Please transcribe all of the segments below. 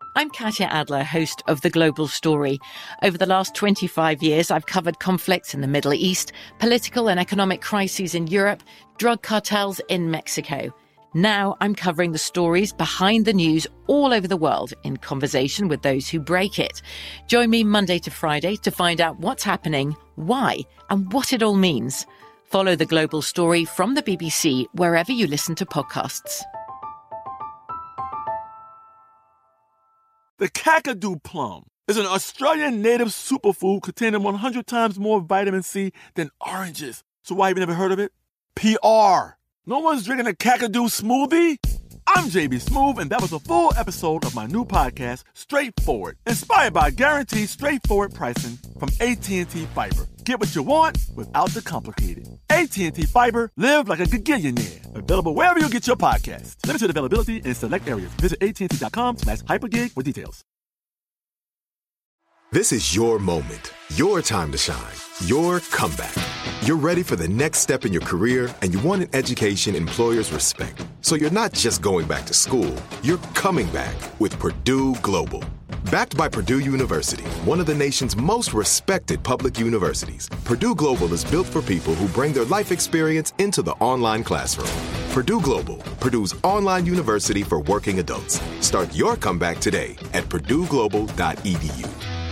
I'm Katya Adler, host of The Global Story. Over the last 25 years, I've covered conflicts in the Middle East, political and economic crises in Europe, drug cartels in Mexico. Now I'm covering the stories behind the news all over the world in conversation with those who break it. Join me Monday to Friday to find out what's happening, why, and what it all means. Follow The Global Story from the BBC wherever you listen to podcasts. The Kakadu plum is an Australian native superfood containing 100 times more vitamin C than oranges. So why have you never heard of it? PR. No one's drinking a Kakadu smoothie? I'm JB Smoove, and that was a full episode of my new podcast, Straightforward, inspired by guaranteed straightforward pricing from AT&T Fiber. Get what you want without the complicated. AT&T Fiber, live like a gigillionaire. Available wherever you get your podcasts. Limited availability in select areas. Visit AT&T.com/hypergig for details. This is your moment, your time to shine, your comeback. You're ready for the next step in your career, and you want an education employers respect. So you're not just going back to school, you're coming back with Purdue Global. Backed by Purdue University, one of the nation's most respected public universities, Purdue Global is built for people who bring their life experience into the online classroom. Purdue Global, Purdue's online university for working adults. Start your comeback today at purdueglobal.edu.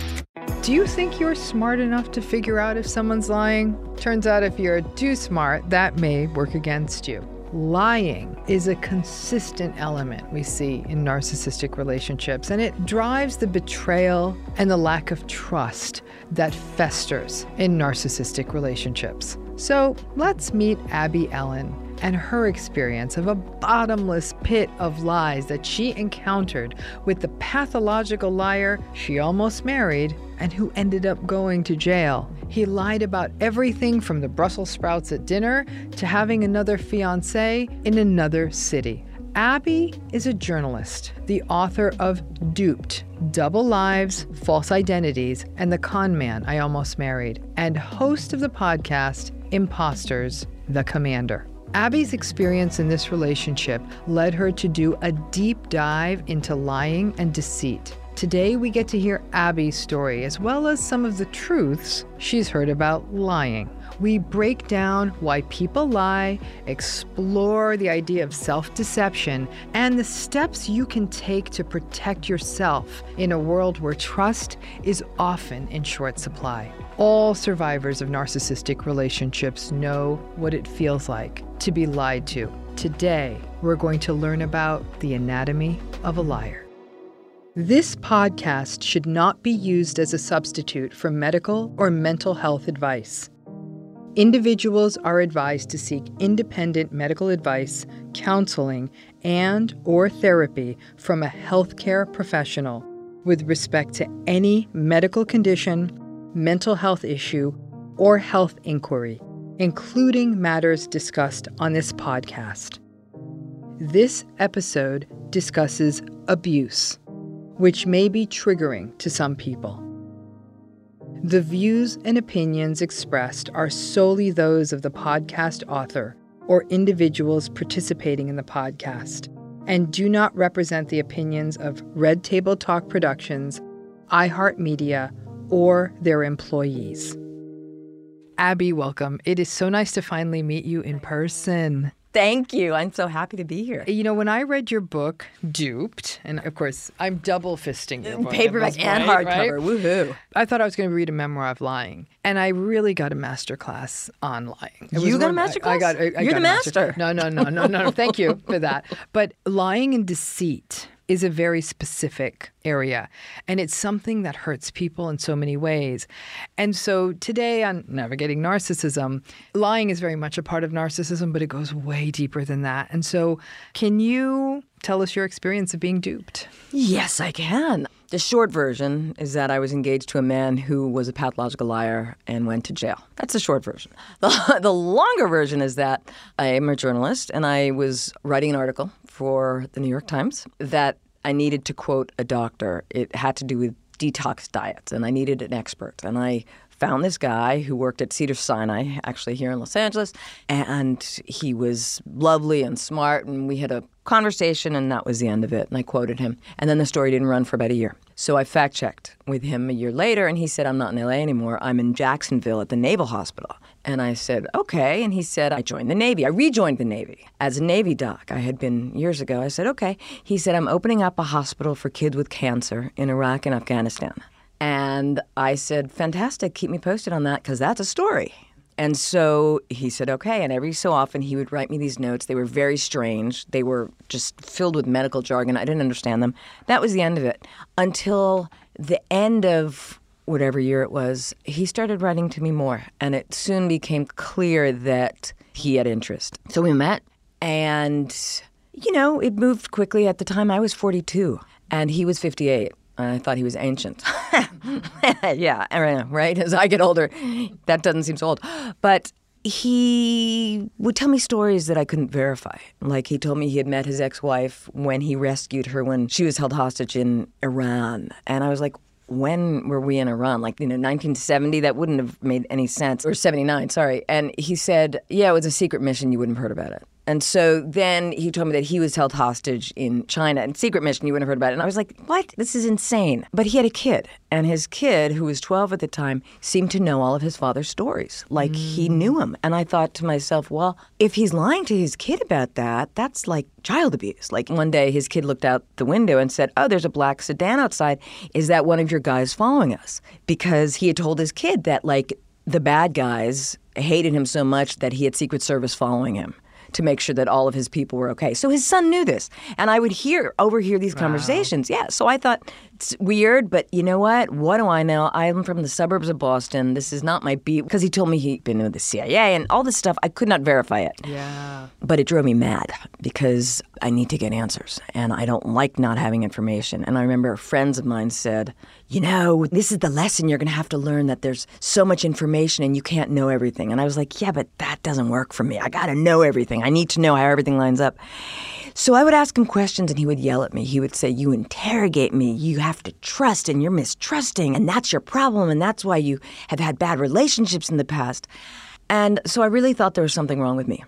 Do you think you're smart enough to figure out if someone's lying? Turns out if you're too smart, that may work against you. Lying is a consistent element we see in narcissistic relationships, and it drives the betrayal and the lack of trust that festers in narcissistic relationships. So let's meet Abby Ellen and her experience of a bottomless pit of lies that she encountered with the pathological liar she almost married and who ended up going to jail. He lied about everything from the Brussels sprouts at dinner to having another fiancé in another city. Abby is a journalist, the author of Duped, Double Lives, False Identities, and The Con Man I Almost Married, and host of the podcast Imposters, The Commander. Abby's experience in this relationship led her to do a deep dive into lying and deceit. Today, we get to hear Abby's story, as well as some of the truths she's heard about lying. We break down why people lie, explore the idea of self-deception, and the steps you can take to protect yourself in a world where trust is often in short supply. All survivors of narcissistic relationships know what it feels like to be lied to. Today, we're going to learn about the anatomy of a liar. This podcast should not be used as a substitute for medical or mental health advice. Individuals are advised to seek independent medical advice, counseling, and/or therapy from a healthcare professional with respect to any medical condition, mental health issue, or health inquiry, including matters discussed on this podcast. This episode discusses abuse, which may be triggering to some people. The views and opinions expressed are solely those of the podcast author or individuals participating in the podcast, and do not represent the opinions of Red Table Talk Productions, iHeartMedia, or their employees. Abby, welcome. It is so nice to finally meet you in person. Thank you. I'm so happy to be here. You know, when I read your book, Duped, and of course, I'm double fisting your book. Paperback and hardcover. Right? Woohoo. I thought I was going to read a memoir of lying, and I really got a master class on lying. You got a master class? You're the master. No. Thank you for that. But lying and deceit is a very specific area, and it's something that hurts people in so many ways. And so today on Navigating Narcissism, lying is very much a part of narcissism, but it goes way deeper than that. And so can you tell us your experience of being duped? Yes, I can. The short version is that I was engaged to a man who was a pathological liar and went to jail. That's the short version. The longer version is that I am a journalist, and I was writing an article for the New York Times that I needed to quote a doctor. It had to do with detox diets, and I needed an expert. And I found this guy who worked at Cedars-Sinai, actually here in Los Angeles, and he was lovely and smart, and we had a conversation, and that was the end of it. And I quoted him. And then the story didn't run for about a year. So I fact-checked with him a year later, and he said, I'm not in L.A. anymore. I'm in Jacksonville at the Naval Hospital. And I said, okay. And he said, I joined the Navy. I rejoined the Navy as a Navy doc. I had been years ago. I said, okay. He said, I'm opening up a hospital for kids with cancer in Iraq and Afghanistan. And I said, fantastic. Keep me posted on that, because that's a story. And so he said, okay. And every so often he would write me these notes. They were very strange. They were just filled with medical jargon. I didn't understand them. That was the end of it. Until the end of whatever year it was, he started writing to me more. And it soon became clear that he had interest. So we met, and, you know, it moved quickly. At the time, I was 42, and he was 58. I thought he was ancient. Yeah, right? As I get older, that doesn't seem so old. But he would tell me stories that I couldn't verify. Like, he told me he had met his ex-wife when he rescued her when she was held hostage in Iran. And I was like, when were we in Iran? Like, 1970? That wouldn't have made any sense. Or 79, sorry. And he said, yeah, it was a secret mission. You wouldn't have heard about it. And so then he told me that he was held hostage in China. And secret mission, you wouldn't have heard about it. And I was like, what? This is insane. But he had a kid. And his kid, who was 12 at the time, seemed to know all of his father's stories. Like, he knew him. And I thought to myself, well, if he's lying to his kid about that, that's like child abuse. Like, one day his kid looked out the window and said, oh, there's a black sedan outside. Is that one of your guys following us? Because he had told his kid that, like, the bad guys hated him so much that he had Secret Service following him to make sure that all of his people were okay. So his son knew this. And I would overhear these conversations. Yeah. So I thought, it's weird, but you know what? What do I know? I'm from the suburbs of Boston. This is not my beat. Because he told me he'd been in the CIA and all this stuff. I could not verify it. Yeah. But it drove me mad because I need to get answers. And I don't like not having information. And I remember friends of mine said, this is the lesson you're going to have to learn, that there's so much information and you can't know everything. And I was like, yeah, but that doesn't work for me. I got to know everything. I need to know how everything lines up. So I would ask him questions and he would yell at me. He would say, you interrogate me. You have to trust and you're mistrusting. And that's your problem. And that's why you have had bad relationships in the past. And so I really thought there was something wrong with me.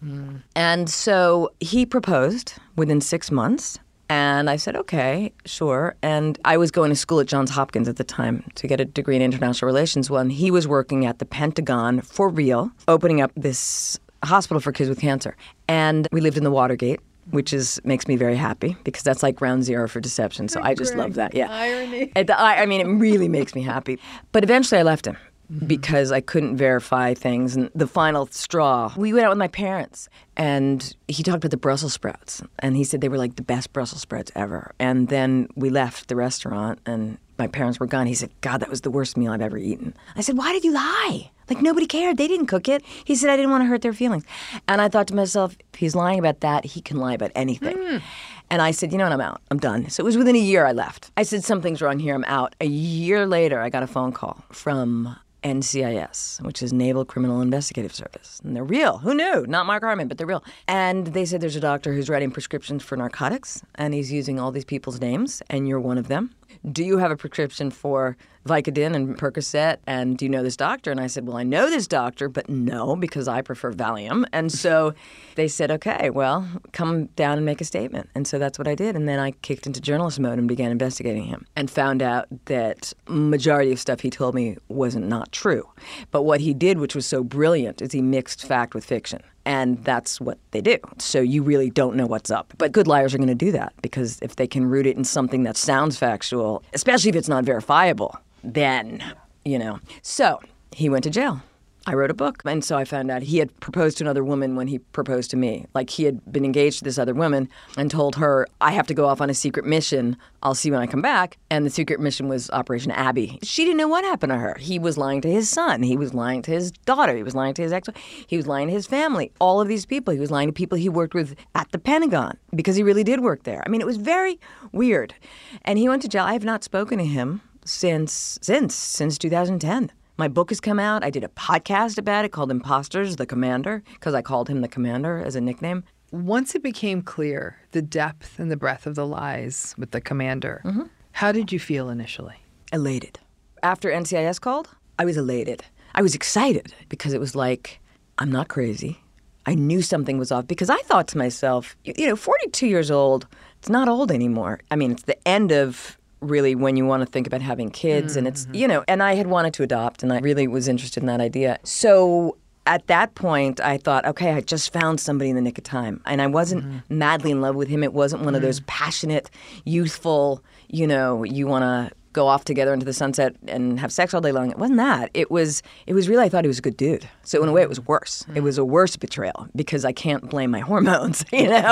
And so he proposed within 6 months. And I said, okay, sure. And I was going to school at Johns Hopkins at the time to get a degree in international relations. Well, and he was working at the Pentagon for real, opening up this hospital for kids with cancer. And we lived in the Watergate, which makes me very happy because that's like ground zero for deception. So I just love that. Yeah. Irony. I mean, it really makes me happy. But eventually I left him. Because I couldn't verify things. And the final straw, we went out with my parents, and he talked about the Brussels sprouts. And he said they were like the best Brussels sprouts ever. And then we left the restaurant, and my parents were gone. He said, God, that was the worst meal I've ever eaten. I said, why did you lie? Like, nobody cared. They didn't cook it. He said, I didn't want to hurt their feelings. And I thought to myself, if he's lying about that, he can lie about anything. And I said, you know what, I'm out. I'm done. So it was within a year I left. I said, something's wrong here. I'm out. A year later, I got a phone call from NCIS, which is Naval Criminal Investigative Service. And they're real. Who knew? Not Mark Harmon, but they're real. And they said there's a doctor who's writing prescriptions for narcotics, and he's using all these people's names, and you're one of them. Do you have a prescription for Vicodin and Percocet, and do you know this doctor? And I said, well, I know this doctor, but no, because I prefer Valium. And so they said, okay, well, come down and make a statement. And so that's what I did. And then I kicked into journalist mode and began investigating him and found out that majority of stuff he told me wasn't not true. But what he did, which was so brilliant, is he mixed fact with fiction. And that's what they do. So you really don't know what's up. But good liars are going to do that because if they can root it in something that sounds factual, especially if it's not verifiable, then, So he went to jail. I wrote a book. And so I found out he had proposed to another woman when he proposed to me. Like, he had been engaged to this other woman and told her, I have to go off on a secret mission. I'll see when I come back. And the secret mission was Operation Abby. She didn't know what happened to her. He was lying to his son. He was lying to his daughter. He was lying to his ex. He was lying to his family. All of these people. He was lying to people he worked with at the Pentagon because he really did work there. I mean, it was very weird. And he went to jail. I have not spoken to him since 2010. My book has come out. I did a podcast about it called Imposters, the Commander, because I called him the Commander as a nickname. Once it became clear the depth and the breadth of the lies with the Commander, how did you feel initially? Elated. After NCIS called, I was elated. I was excited because it was like, I'm not crazy. I knew something was off because I thought to myself, 42 years old, it's not old anymore. I mean, it's the end of really when you want to think about having kids and it's, and I had wanted to adopt and I really was interested in that idea. So at that point, I thought, okay, I just found somebody in the nick of time. And I wasn't madly in love with him. It wasn't one of those passionate, youthful, you want to go off together into the sunset and have sex all day long. It wasn't that. It was really, I thought he was a good dude. So in a way, it was worse. It was a worse betrayal because I can't blame my hormones,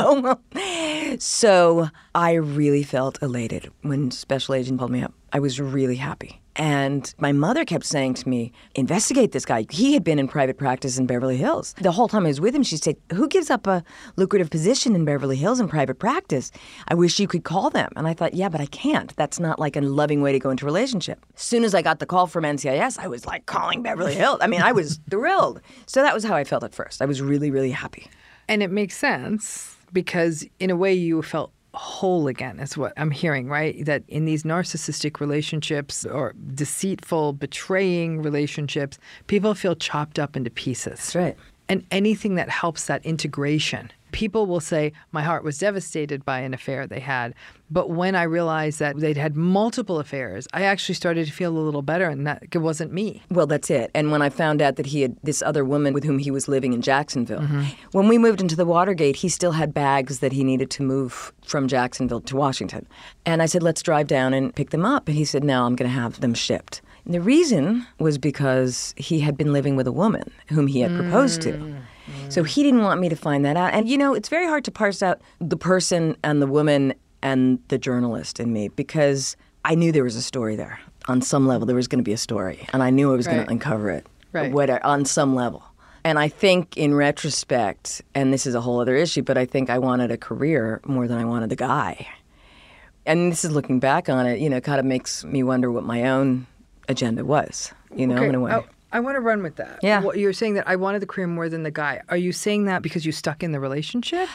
So I really felt elated when Special Agent pulled me up. I was really happy. And my mother kept saying to me, investigate this guy. He had been in private practice in Beverly Hills. The whole time I was with him, she said, who gives up a lucrative position in Beverly Hills in private practice? I wish you could call them. And I thought, yeah, but I can't. That's not like a loving way to go into a relationship. As soon as I got the call from NCIS, I was like calling Beverly Hills. I mean, I was thrilled. So that was how I felt at first. I was really, really happy. And it makes sense because in a way you felt whole again is what I'm hearing, right? That in these narcissistic relationships or deceitful, betraying relationships, people feel chopped up into pieces. That's right. And anything that helps that integration. People will say, my heart was devastated by an affair they had. But when I realized that they'd had multiple affairs, I actually started to feel a little better and that it wasn't me. Well, that's it. And when I found out that he had this other woman with whom he was living in Jacksonville, when we moved into the Watergate, he still had bags that he needed to move from Jacksonville to Washington. And I said, let's drive down and pick them up. And he said, no, I'm going to have them shipped. And the reason was because he had been living with a woman whom he had proposed to. So he didn't want me to find that out. And, it's very hard to parse out the person and the woman and the journalist in me because I knew there was a story there. On some level, there was going to be a story. And I knew I was going to uncover it on some level. And I think in retrospect, and this is a whole other issue, but I think I wanted a career more than I wanted the guy. And this is looking back on it, kind of makes me wonder what my own agenda was, in a way. I want to run with that. Yeah. You're saying that I wanted the career more than the guy. Are you saying that because you stuck in the relationship?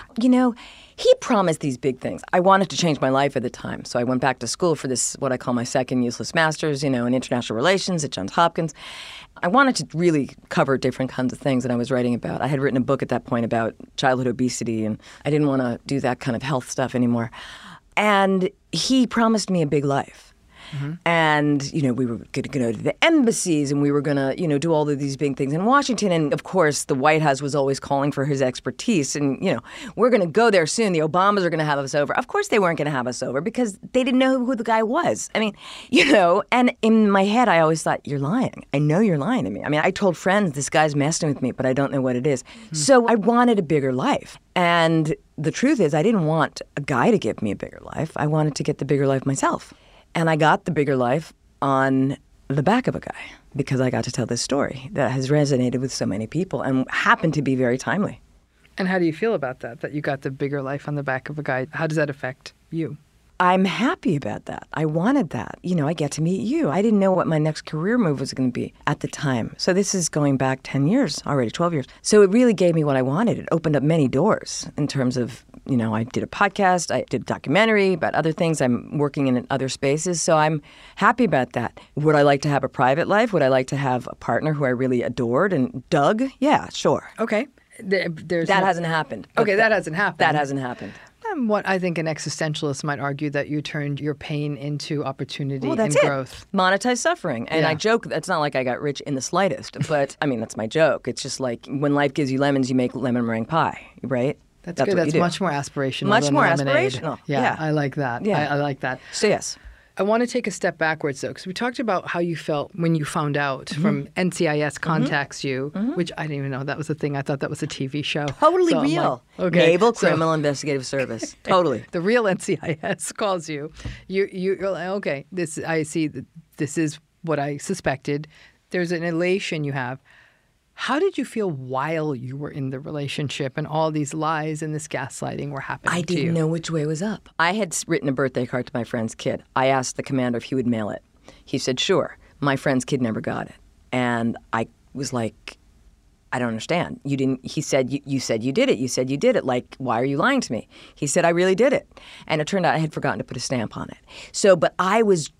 He promised these big things. I wanted to change my life at the time. So I went back to school for this, what I call my second useless master's, in international relations at Johns Hopkins. I wanted to really cover different kinds of things that I was writing about. I had written a book at that point about childhood obesity, and I didn't want to do that kind of health stuff anymore. And he promised me a big life. And, we were going to go to the embassies and we were going to, do all of these big things in Washington. And, of course, the White House was always calling for his expertise. And, we're going to go there soon. The Obamas are going to have us over. Of course they weren't going to have us over because they didn't know who the guy was. I mean, and in my head I always thought, you're lying. I know you're lying to me. I mean, I told friends this guy's messing with me, but I don't know what it is. So I wanted a bigger life. And the truth is I didn't want a guy to give me a bigger life. I wanted to get the bigger life myself. And I got the bigger life on the back of a guy because I got to tell this story that has resonated with so many people and happened to be very timely. And how do you feel about that you got the bigger life on the back of a guy? How does that affect you? I'm happy about that. I wanted that. I get to meet you. I didn't know what my next career move was going to be at the time. So this is going back 10 years already, 12 years. So it really gave me what I wanted. It opened up many doors in terms of, I did a podcast, I did a documentary about other things. I'm working in other spaces. So I'm happy about that. Would I like to have a private life? Would I like to have a partner who I really adored and dug? Yeah, sure. Okay. That hasn't happened. Okay, that hasn't happened. That hasn't happened. What I think an existentialist might argue that you turned your pain into opportunity and growth. Monetize suffering. And I joke, it's not like I got rich in the slightest, but I mean, that's my joke. It's just like when life gives you lemons, you make lemon meringue pie, right? That's good. That's much more aspirational than lemonade. Aspirational. Yeah, I like that. Yeah. I like that. So yes. I want to take a step backwards, though, because we talked about how you felt when you found out from NCIS contacts you, which I didn't even know that was a thing. I thought that was a TV show. Totally real. Like, okay. Naval Criminal Investigative Service. Totally. The real NCIS calls you. You're like, okay, I see that this is what I suspected. There's an elation you have. How did you feel while you were in the relationship and all these lies and this gaslighting were happening to you? I didn't know which way was up. I had written a birthday card to my friend's kid. I asked the commander if he would mail it. He said, sure. My friend's kid never got it. And I was like, I don't understand. You didn't. He said, you said you did it. You said you did it. Like, why are you lying to me? He said, I really did it. And it turned out I had forgotten to put a stamp on it. So, but I was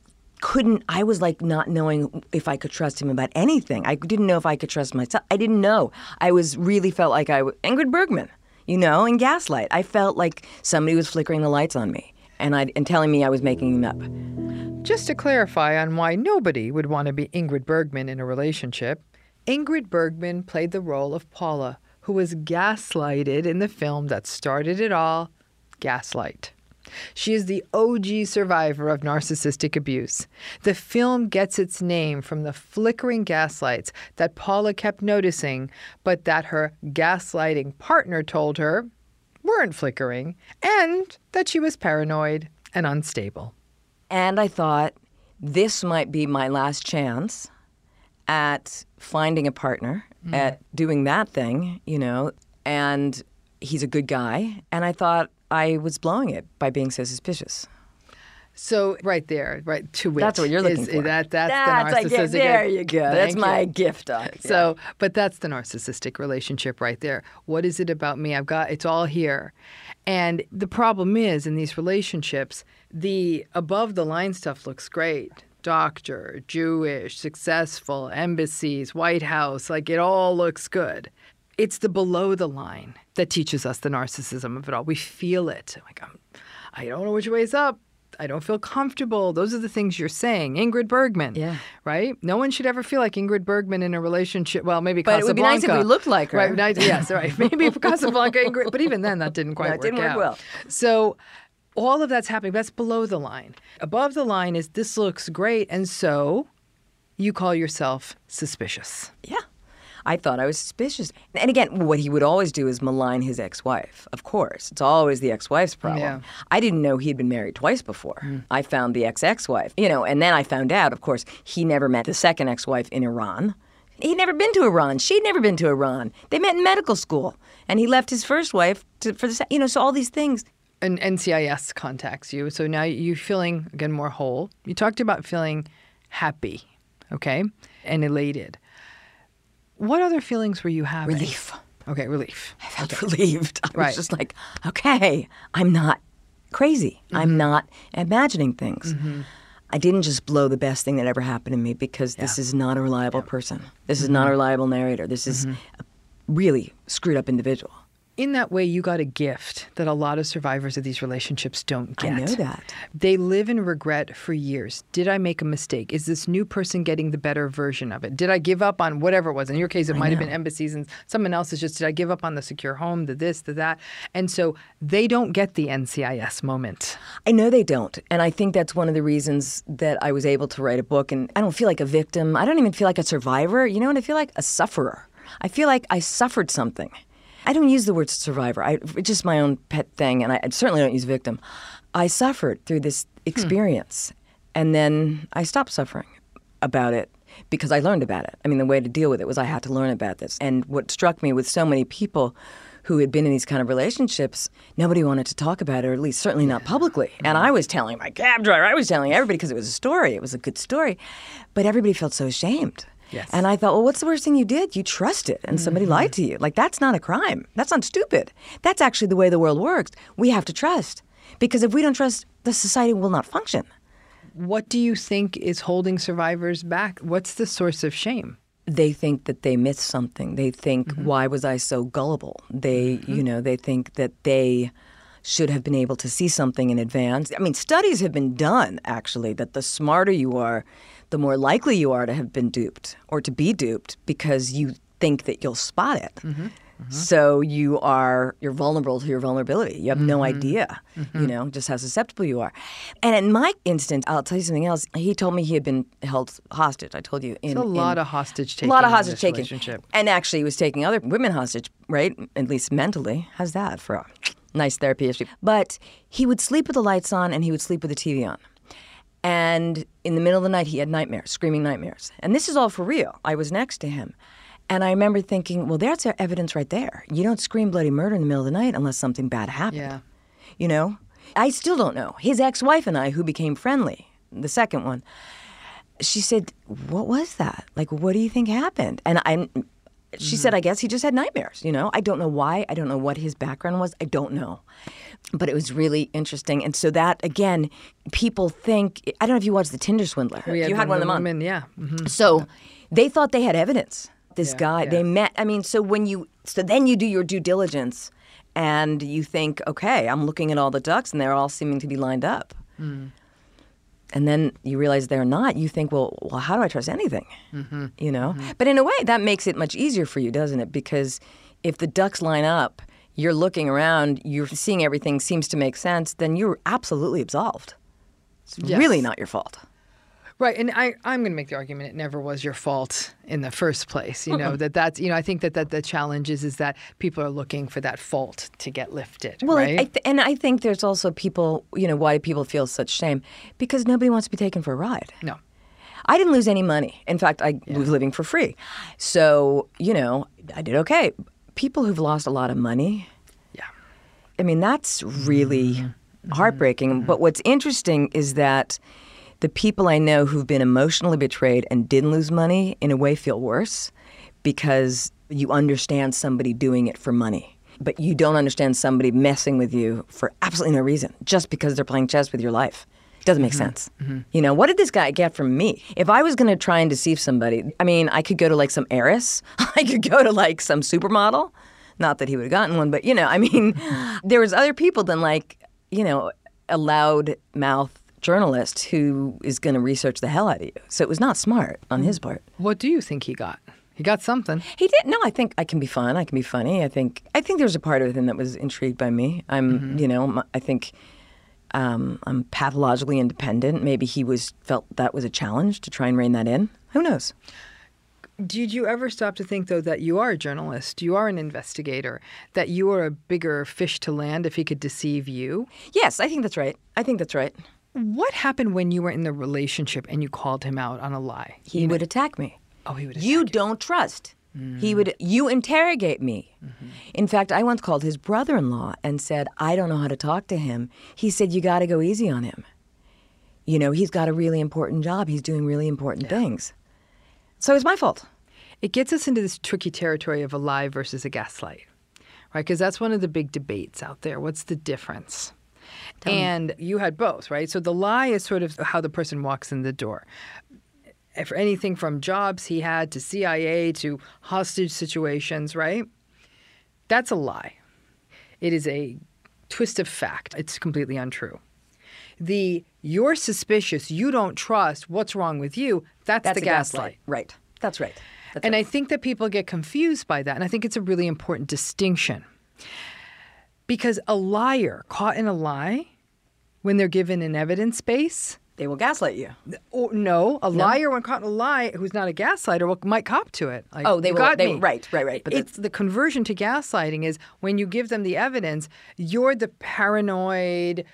I was like not knowing if I could trust him about anything. I didn't know if I could trust myself. I didn't know. I really felt like Ingrid Bergman, you know, in Gaslight. I felt like somebody was flickering the lights on me and telling me I was making them up. Just to clarify on why nobody would want to be Ingrid Bergman in a relationship, Ingrid Bergman played the role of Paula, who was gaslighted in the film that started it all, Gaslight. She is the OG survivor of narcissistic abuse. The film gets its name from the flickering gaslights that Paula kept noticing, but that her gaslighting partner told her weren't flickering, and that she was paranoid and unstable. And I thought, this might be my last chance at finding a partner, at doing that thing, you know, and he's a good guy. And I thought I was blowing it by being so suspicious. So right there, right to which that's what you're looking for. That's the narcissistic. There you go. That's my gift. So, but that's the narcissistic relationship right there. What is it about me? It's all here. And the problem is in these relationships, the above the line stuff looks great. Doctor, Jewish, successful, embassies, White House, like it all looks good. It's the below the line that teaches us the narcissism of it all. We feel it. Like, I don't know which way's up. I don't feel comfortable. Those are the things you're saying. Ingrid Bergman. Yeah. Right? No one should ever feel like Ingrid Bergman in a relationship. Well, maybe Casablanca. But it would be nice if we looked like her. Right. Yes, right. Maybe Casablanca, Ingrid. But even then, that didn't quite work out. It didn't work well. So all of that's happening. That's below the line. Above the line is this looks great. And so you call yourself suspicious. Yeah. I thought I was suspicious. And again, what he would always do is malign his ex-wife. Of course. It's always the ex-wife's problem. Yeah. I didn't know he'd been married twice before. I found the ex-wife, you know, and then I found out, of course, he never met the second ex-wife in Iran. He'd never been to Iran. She'd never been to Iran. They met in medical school. And he left his first wife for the, you know, so all these things. And NCIS contacts you. So now you're feeling, again, more whole. You talked about feeling happy, okay, and elated. What other feelings were you having? Relief. Okay, relief. I felt relieved. I Right. was just like, okay, I'm not crazy. I'm not imagining things. I didn't just blow the best thing that ever happened to me because this is not a reliable person. This is not a reliable narrator. This is a really screwed up individual. In that way, you got a gift that a lot of survivors of these relationships don't get. I know that. They live in regret for years. Did I make a mistake? Is this new person getting the better version of it? Did I give up on whatever it was? In your case, it might have been embassies, and someone else is just, did I give up on the secure home, the this, the that? And so they don't get the NCIS moment. I know they don't. And I think that's one of the reasons that I was able to write a book. And I don't feel like a victim. I don't even feel like a survivor. You know what? I feel like a sufferer. I feel like I suffered something. I don't use the word survivor. It's just my own pet thing, and I certainly don't use victim. I suffered through this experience, and then I stopped suffering about it because I learned about it. I mean, the way to deal with it was I had to learn about this. And what struck me with so many people who had been in these kind of relationships, nobody wanted to talk about it, or at least certainly not publicly. And I was telling my cab driver, I was telling everybody because it was a story. It was a good story. But everybody felt so ashamed. Yes. And I thought, well, what's the worst thing you did? You trusted and somebody lied to you. Like, that's not a crime. That's not stupid. That's actually the way the world works. We have to trust. Because if we don't trust, the society will not function. What do you think is holding survivors back? What's the source of shame? They think that they missed something. They think, why was I so gullible? They, you know, they think that they should have been able to see something in advance. I mean, studies have been done, actually, that the smarter you are, the more likely you are to have been duped or to be duped because you think that you'll spot it. So you're vulnerable to your vulnerability. You have no idea, you know, just how susceptible you are. And in my instance, I'll tell you something else. He told me he had been held hostage. I told you. It's a lot of hostage taking. A lot of in hostage this taking. relationship. And actually, he was taking other women hostage, right? At least mentally. How's that for a nice therapy history? But he would sleep with the lights on and he would sleep with the TV on. And in the middle of the night, he had nightmares, screaming nightmares. And this is all for real. I was next to him. And I remember thinking, well, there's evidence right there. You don't scream bloody murder in the middle of the night unless something bad happened. Yeah. You know? I still don't know. His ex-wife and I, who became friendly, the second one, she said, what was that? Like, what do you think happened? And She said, I guess he just had nightmares, I don't know why. I don't know what his background was. I don't know. But it was really interesting. And so that, again, people think, I don't know if you watched The Tinder Swindler. You had one of them on. Yeah. Mm-hmm. So they thought they had evidence. This guy, yeah. they met. I mean, so then you do your due diligence and you think, okay, I'm looking at all the ducks and they're all seeming to be lined up. Mm. And then you realize they're not. You think, well, how do I trust anything? Mm-hmm. Mm-hmm. But in a way, that makes it much easier for you, doesn't it? Because if the ducks line up, you're looking around, you're seeing everything seems to make sense, then you're absolutely absolved. It's really not your fault. Right, and I'm going to make the argument it never was your fault in the first place. That's I think that the challenge is that people are looking for that fault to get lifted. Well, right? and I think there's also people, why people feel such shame because nobody wants to be taken for a ride. No. I didn't lose any money. In fact, I was living for free. So, I did okay. People who've lost a lot of money, I mean, that's really heartbreaking. Mm-hmm. But what's interesting is that the people I know who've been emotionally betrayed and didn't lose money, in a way, feel worse because you understand somebody doing it for money. But you don't understand somebody messing with you for absolutely no reason, just because they're playing chess with your life. It doesn't make sense. Mm-hmm. What did this guy get from me? If I was going to try and deceive somebody, I mean, I could go to some heiress. I could go to some supermodel. Not that he would have gotten one, but, there was other people than a loud-mouth journalist who is going to research the hell out of you. So it was not smart on his part. What do you think he got? He got something. He did. No, I think I can be fun. I can be funny. I think there's a part of him that was intrigued by me. I think I'm pathologically independent. Maybe he felt that was a challenge to try and rein that in. Who knows? Did you ever stop to think, though, that you are a journalist, you are an investigator, that you are a bigger fish to land if he could deceive you? Yes, I think that's right. What happened when you were in the relationship and you called him out on a lie? He would attack me. Oh, he would attack you. Don't trust. You interrogate me. Mm-hmm. In fact, I once called his brother-in-law and said, I don't know how to talk to him. He said, you got to go easy on him. He's got a really important job. He's doing really important things. So it's my fault. It gets us into this tricky territory of a lie versus a gaslight, right? Because that's one of the big debates out there. What's the difference? And you had both, right? So the lie is sort of how the person walks in the door. For anything from jobs he had to CIA to hostage situations, right? That's a lie. It is a twist of fact. It's completely untrue. You're suspicious, you don't trust, what's wrong with you, that's the gaslight. Right. That's right. And I think that people get confused by that. And I think it's a really important distinction. Because a liar caught in a lie, when they're given an evidence base, they will gaslight you. A liar when caught in a lie who's not a gaslighter might cop to it. They will. Right. But it's the conversion to gaslighting is when you give them the evidence, you're the paranoid,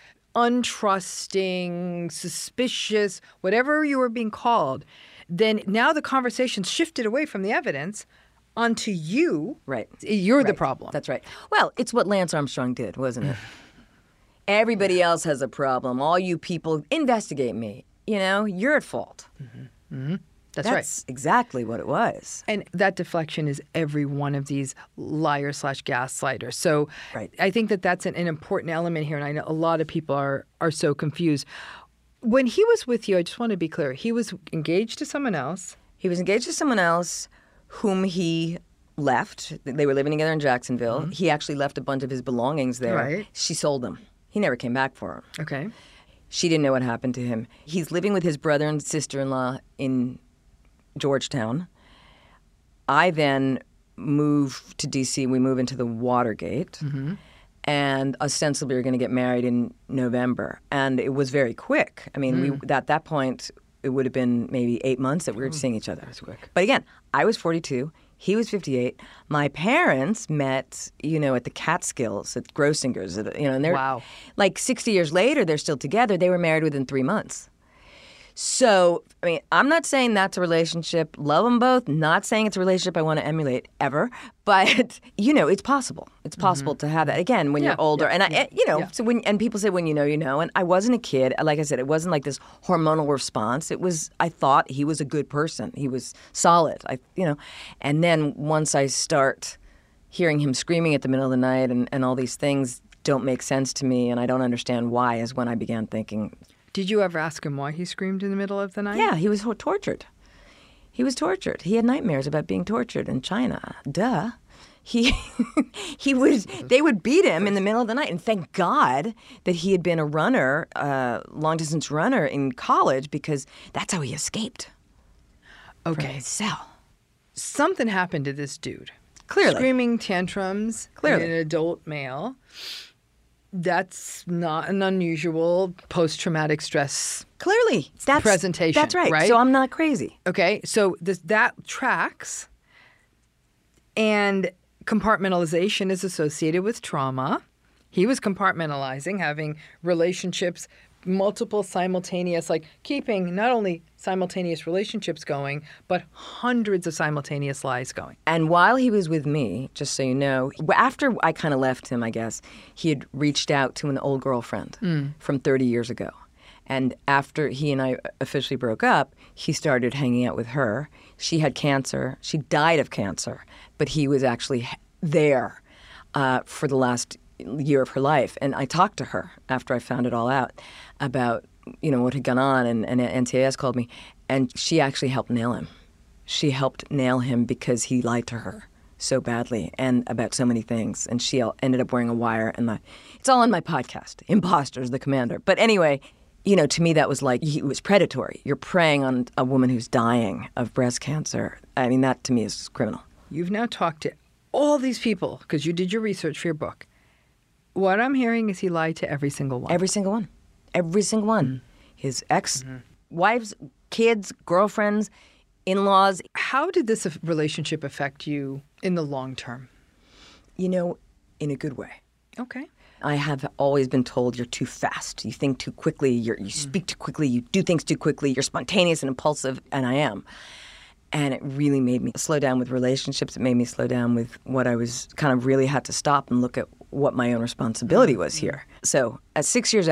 untrusting, suspicious, whatever you were being called. Then now the conversation's shifted away from the evidence onto you. Right. You're the problem. That's right. Well, it's what Lance Armstrong did, wasn't it? Everybody else has a problem. All you people, investigate me. You're at fault. Mm-hmm. Mm-hmm. That's right. Exactly what it was. And that deflection is every one of these liar/gaslighters. So I think that that's an important element here. And I know a lot of people are so confused. When he was with you, I just want to be clear, he was engaged to someone else. He was engaged to someone else whom he left. They were living together in Jacksonville. Mm-hmm. He actually left a bunch of his belongings there. Right. She sold them. He never came back for them. Okay. She didn't know what happened to him. He's living with his brother and sister-in-law in Georgetown. I then move to D.C. We move into the Watergate. Mm-hmm. And ostensibly we were going to get married in November. And it was very quick. I mean, at that point, it would have been maybe 8 months that we were seeing each other. That was quick. But again, I was 42. He was 58. My parents met, at the Catskills, at Grossinger's, and they're 60 years later, they're still together. They were married within 3 months. So, I mean, I'm not saying that's a relationship. Love them both. Not saying it's a relationship I want to emulate ever. But, it's possible. It's possible to have that. Again, when you're older. So and people say when you know, you know. And I wasn't a kid. Like I said, it wasn't like this hormonal response. It was, I thought he was a good person. He was solid. And then once I start hearing him screaming at the middle of the night and all these things don't make sense to me and I don't understand why is when I began thinking. Did you ever ask him why he screamed in the middle of the night? Yeah, he was tortured. He was tortured. He had nightmares about being tortured in China. Duh. They would beat him in the middle of the night. And thank God that he had been a runner, long-distance runner in college because that's how he escaped. Okay. From his cell. Something happened to this dude. Clearly. Screaming tantrums. Clearly. In an adult male. That's not an unusual post-traumatic stress Clearly. presentation. That's right. So I'm not crazy. Okay. So that tracks. And compartmentalization is associated with trauma. He was compartmentalizing, having relationships, multiple simultaneous, like keeping not only simultaneous relationships going, but hundreds of simultaneous lies going. And while he was with me, just so you know, after I kind of left him, I guess, he had reached out to an old girlfriend from 30 years ago. And after he and I officially broke up, he started hanging out with her. She had cancer. She died of cancer, but he was actually there for the last year of her life. And I talked to her after I found it all out about, what had gone on. And NCIS called me. And she actually helped nail him. She helped nail him because he lied to her so badly and about so many things. And she ended up wearing a wire. And it's all in my podcast, Imposters, the Commander. But anyway, to me that was like, it was predatory. You're preying on a woman who's dying of breast cancer. I mean, that to me is criminal. You've now talked to all these people because you did your research for your book. What I'm hearing is he lied to every single one. Every single one. Every single one. Mm-hmm. His ex-wives, kids, girlfriends, in-laws. How did this relationship affect you in the long term? In a good way. Okay. I have always been told you're too fast. You think too quickly. You speak too quickly. You do things too quickly. You're spontaneous and impulsive, and I am. And it really made me slow down with relationships. It made me slow down with what I was kind of really had to stop and look at what my own responsibility was here. So 6 years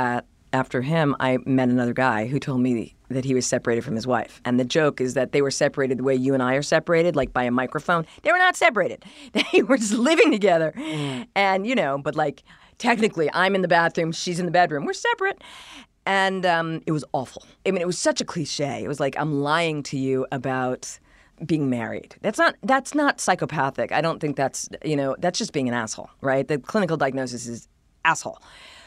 after him, I met another guy who told me that he was separated from his wife. And the joke is that they were separated the way you and I are separated, like by a microphone. They were not separated. They were just living together. And, but like technically I'm in the bathroom, she's in the bedroom. We're separate. And it was awful. I mean, it was such a cliche. It was like, I'm lying to you about being married. That's not psychopathic. I don't think that's just being an asshole, right? The clinical diagnosis is asshole.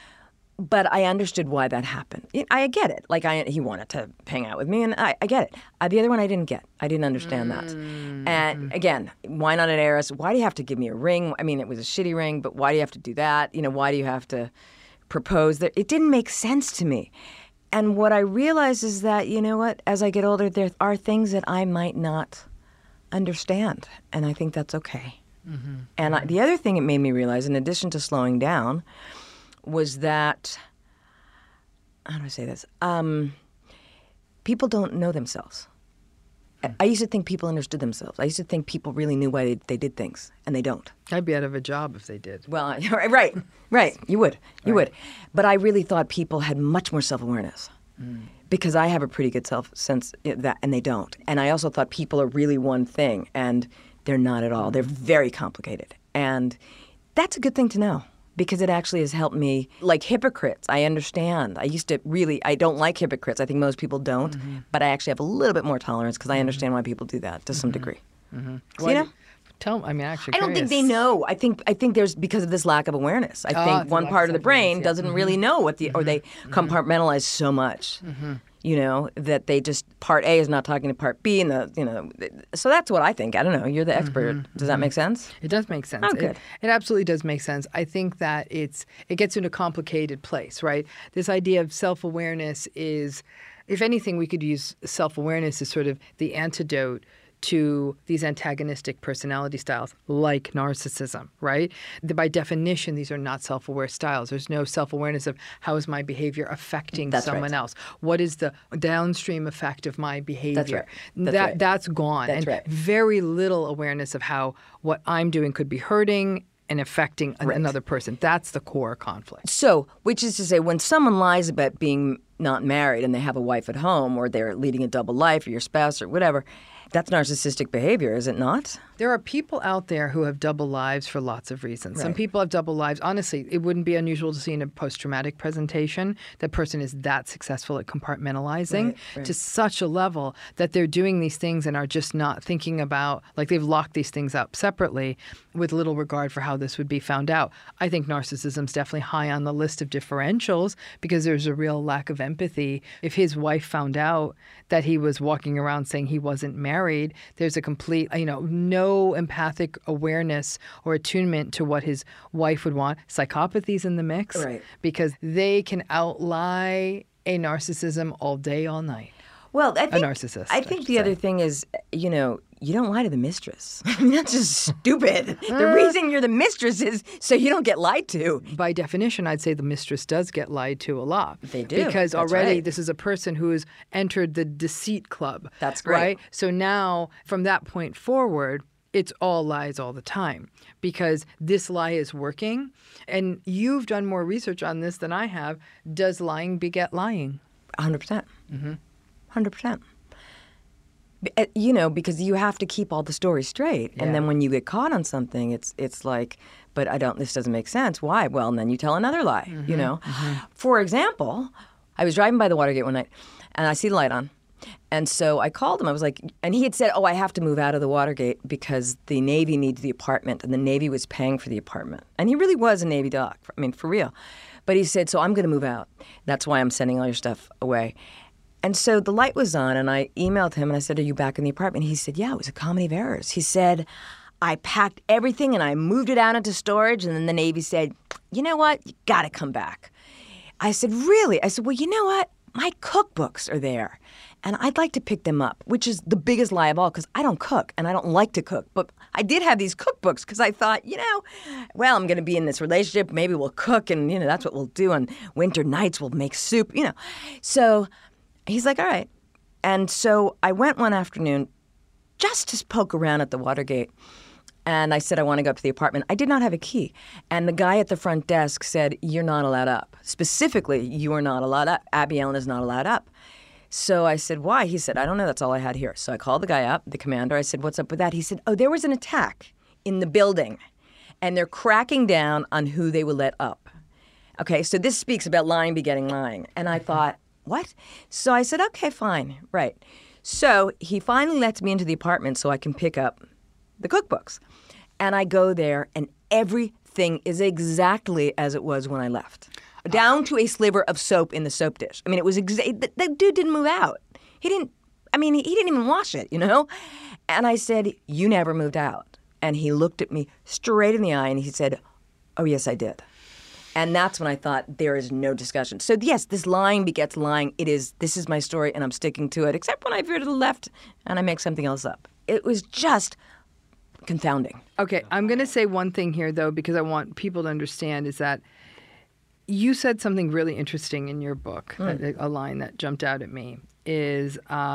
But I understood why that happened. I get it. Like, he wanted to hang out with me, and I get it. The other one I didn't get. I didn't understand that. And again, why not an heiress? Why do you have to give me a ring? I mean, it was a shitty ring, but why do you have to do that? Why do you have to propose that? It didn't make sense to me. And what I realized is that, as I get older, there are things that I might not understand. And I think that's okay. Mm-hmm. And the other thing it made me realize, in addition to slowing down, was that, how do I say this? People don't know themselves. I used to think people understood themselves. I used to think people really knew why they did things, and they don't. I'd be out of a job if they did. Well, right. You would. But I really thought people had much more self-awareness because I have a pretty good self-sense, and they don't. And I also thought people are really one thing, and they're not at all. They're very complicated. And that's a good thing to know. Because it actually has helped me. Like hypocrites, I understand. I don't like hypocrites. I think most people don't. Mm-hmm. But I actually have a little bit more tolerance because I understand why people do that to some degree. Mm-hmm. So, I'm actually I don't think they know. I think there's, because of this lack of awareness. I think one part of the brain doesn't really know or they compartmentalize so much. Mm-hmm. That they just, part A is not talking to part B, and so that's what I think. I don't know. You're the expert. Mm-hmm. Does that make sense? It does make sense. Oh, good. It absolutely does make sense. I think that it gets into a complicated place, right? This idea of self-awareness is, if anything, we could use self-awareness as sort of the antidote to these antagonistic personality styles like narcissism, right? By definition, these are not self-aware styles. There's no self-awareness of how is my behavior affecting someone else? What is the downstream effect of my behavior? That's gone. That's very little awareness of how what I'm doing could be hurting and affecting another person. That's the core conflict. So, which is to say, when someone lies about being not married and they have a wife at home, or they're leading a double life, or your spouse or whatever, that's narcissistic behavior, is it not? There are people out there who have double lives for lots of reasons. Some people have double lives. Honestly, it wouldn't be unusual to see in a post-traumatic presentation that person is that successful at compartmentalizing to such a level that they're doing these things and are just not thinking about, like they've locked these things up separately with little regard for how this would be found out. I think narcissism is definitely high on the list of differentials because there's a real lack of empathy. If his wife found out that he was walking around saying he wasn't married, there's a complete, no empathic awareness or attunement to what his wife would want. Psychopathy's in the mix because they can outlie a narcissism all day, all night. Well, I think, a narcissist. I think the other thing is, you don't lie to the mistress. I mean, that's just stupid. The reason you're the mistress is so you don't get lied to. By definition, I'd say the mistress does get lied to a lot. They do. Because already this is a person who has entered the deceit club. That's great. Right? So now, from that point forward, it's all lies all the time because this lie is working. And you've done more research on this than I have. Does lying beget lying? 100%. 100%. Because you have to keep all the stories straight. And then when you get caught on something, it's like, but this doesn't make sense. Why? Well, and then you tell another lie, For example, I was driving by the Watergate one night, and I see the light on. And so I called him. I was like, and he had said, I have to move out of the Watergate because the Navy needs the apartment, and the Navy was paying for the apartment. And he really was a Navy doc, for real. But he said, so I'm going to move out. That's why I'm sending all your stuff away. And so the light was on, and I emailed him, and I said, are you back in the apartment? He said, yeah, it was a comedy of errors. He said, I packed everything, and I moved it out into storage, and then the Navy said, you know what? You got to come back. I said, really? I said, well, you know what? My cookbooks are there, and I'd like to pick them up, which is the biggest lie of all, because I don't cook, and I don't like to cook. But I did have these cookbooks because I thought, well, I'm going to be in this relationship. Maybe we'll cook, and, that's what we'll do on winter nights. We'll make soup, So he's like, all right. And so I went one afternoon just to poke around at the Watergate. And I said, I want to go up to the apartment. I did not have a key. And the guy at the front desk said, you're not allowed up. Specifically, you are not allowed up. Abby Ellen is not allowed up. So I said, why? He said, I don't know. That's all I had here. So I called the guy up, the commander. I said, what's up with that? He said, there was an attack in the building. And they're cracking down on who they will let up. Okay, so this speaks about lying begetting lying. And I thought, what? So I said, okay, fine. Right. So he finally lets me into the apartment so I can pick up the cookbooks. And I go there, and everything is exactly as it was when I left, down to a sliver of soap in the soap dish. I mean, it was the dude didn't move out. He didn't even wash it, And I said, you never moved out. And he looked at me straight in the eye, and he said, oh, yes, I did. And that's when I thought there is no discussion. So, yes, this lying begets lying. This is my story, and I'm sticking to it, except when I veer to the left and I make something else up. It was just confounding. Okay, I'm going to say one thing here, though, because I want people to understand is that you said something really interesting in your book, a line that jumped out at me, is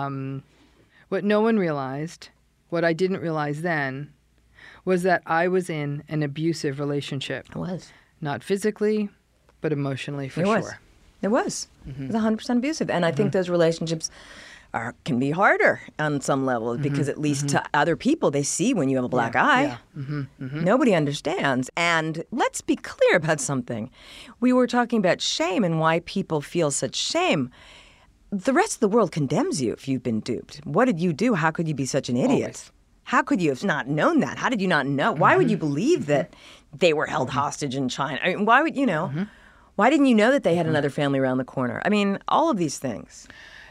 what no one realized, what I didn't realize then, was that I was in an abusive relationship. I was. Not physically, but emotionally for sure. It was. It was 100% abusive. And I think those relationships can be harder on some level because at least to other people, they see when you have a black eye. Nobody understands. And let's be clear about something. We were talking about shame and why people feel such shame. The rest of the world condemns you if you've been duped. What did you do? How could you be such an idiot? Always. How could you have not known that? How did you not know? Why would you believe that they were held hostage in China? I mean, why would Why didn't you know that they had another family around the corner? I mean, all of these things.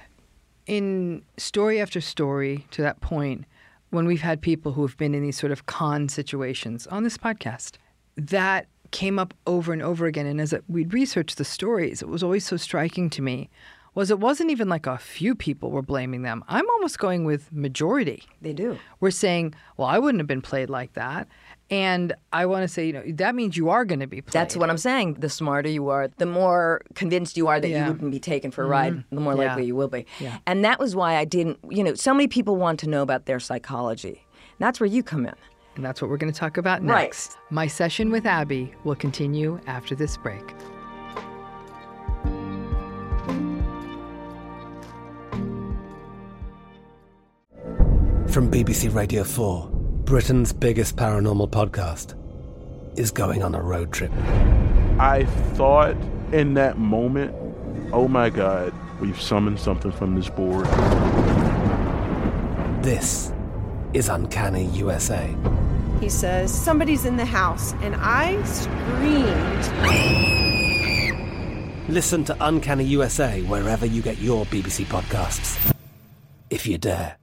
In story after story, to that point, when we've had people who have been in these sort of con situations on this podcast, that came up over and over again. And as we'd researched the stories, it was always so striking to me was it wasn't even like a few people were blaming them. I'm almost going with majority. They do. We're saying, well, I wouldn't have been played like that. And I want to say, that means you are going to be played. That's what I'm saying. The smarter you are, the more convinced you are that you wouldn't be taken for a ride, the more likely you will be. Yeah. And that was why I didn't, so many people want to know about their psychology. That's where you come in. And that's what we're going to talk about Right. next. My session with Abby will continue after this break. From BBC Radio 4, Britain's biggest paranormal podcast is going on a road trip. I thought in that moment, oh my God, we've summoned something from this board. This is Uncanny USA. He says, somebody's in the house, and I screamed. Listen to Uncanny USA wherever you get your BBC podcasts, if you dare.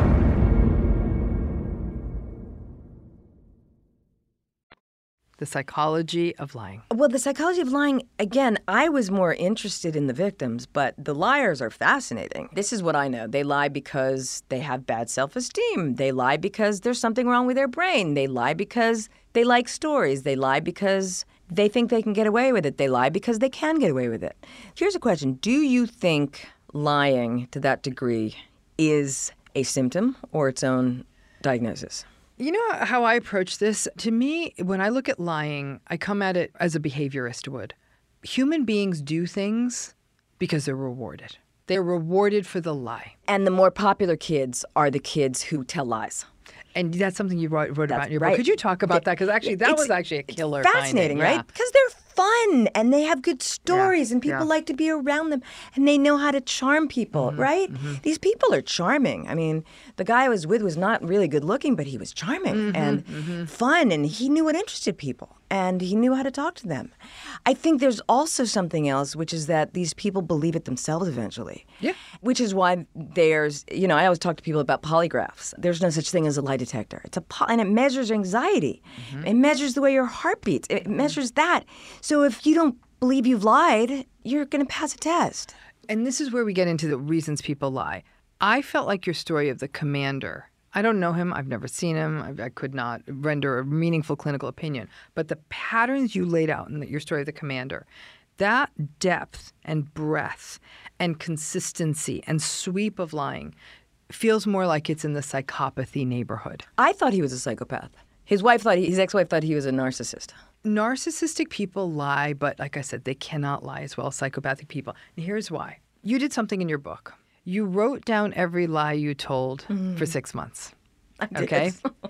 The psychology of lying. Well, the psychology of lying, again, I was more interested in the victims, but the liars are fascinating. This is what I know. They lie because they have bad self-esteem. They lie because there's something wrong with their brain. They lie because they like stories. They lie because they think they can get away with it. They lie because they can get away with it. Here's a question. Do you think lying to that degree is a symptom or its own diagnosis? You know how I approach this? To me, when I look at lying, I come at it as a behaviorist would. Human beings do things because they're rewarded. They're rewarded for the lie. And the more popular kids are the kids who tell lies. And that's something you wrote about in your book. right. Could you talk about that? Because actually, that was actually a killer It's fascinating, finding. right? Because they're fun and they have good stories and people like to be around them and they know how to charm people, right? These people are charming. I mean, the guy I was with was not really good looking, but he was charming and fun, and he knew what interested people and he knew how to talk to them. I think there's also something else, which is that these people believe it themselves eventually. Yeah. Which is why there's, I always talk to people about polygraphs. There's no such thing as a lie detector. It's and it measures anxiety. It measures the way your heart beats. It measures that. So if you don't believe you've lied, you're going to pass a test. And this is where we get into the reasons people lie. I felt like your story of the commander. I don't know him. I've never seen him. I could not render a meaningful clinical opinion. But the patterns you laid out in your story of the commander, that depth and breadth and consistency and sweep of lying feels more like it's in the psychopathy neighborhood. I thought he was a psychopath. His ex-wife thought he was a narcissist. Narcissistic people lie, but like I said, they cannot lie as well as psychopathic people. And here's why. You did something in your book. You wrote down every lie you told for 6 months. I did. Okay?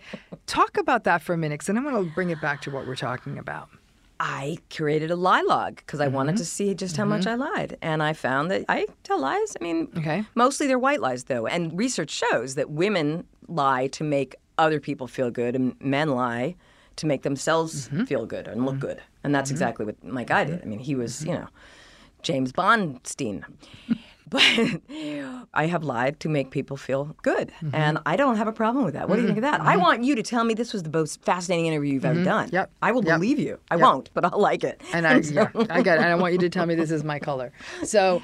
Talk about that for a minute, because then I'm going to bring it back to what we're talking about. I curated a lie log because I wanted to see just how much I lied. And I found that I tell lies. I mean, mostly they're white lies, though. And research shows that women lie to make other people feel good and men lie to make themselves feel good and look good. And that's exactly what my guy did. I mean, he was, James Bondstein. But I have lied to make people feel good. And I don't have a problem with that. What do you think of that? I want you to tell me this was the most fascinating interview you've ever done. Yep. I will believe you. I won't, but I'll like it. And I get it. And I want you to tell me this is my color. So,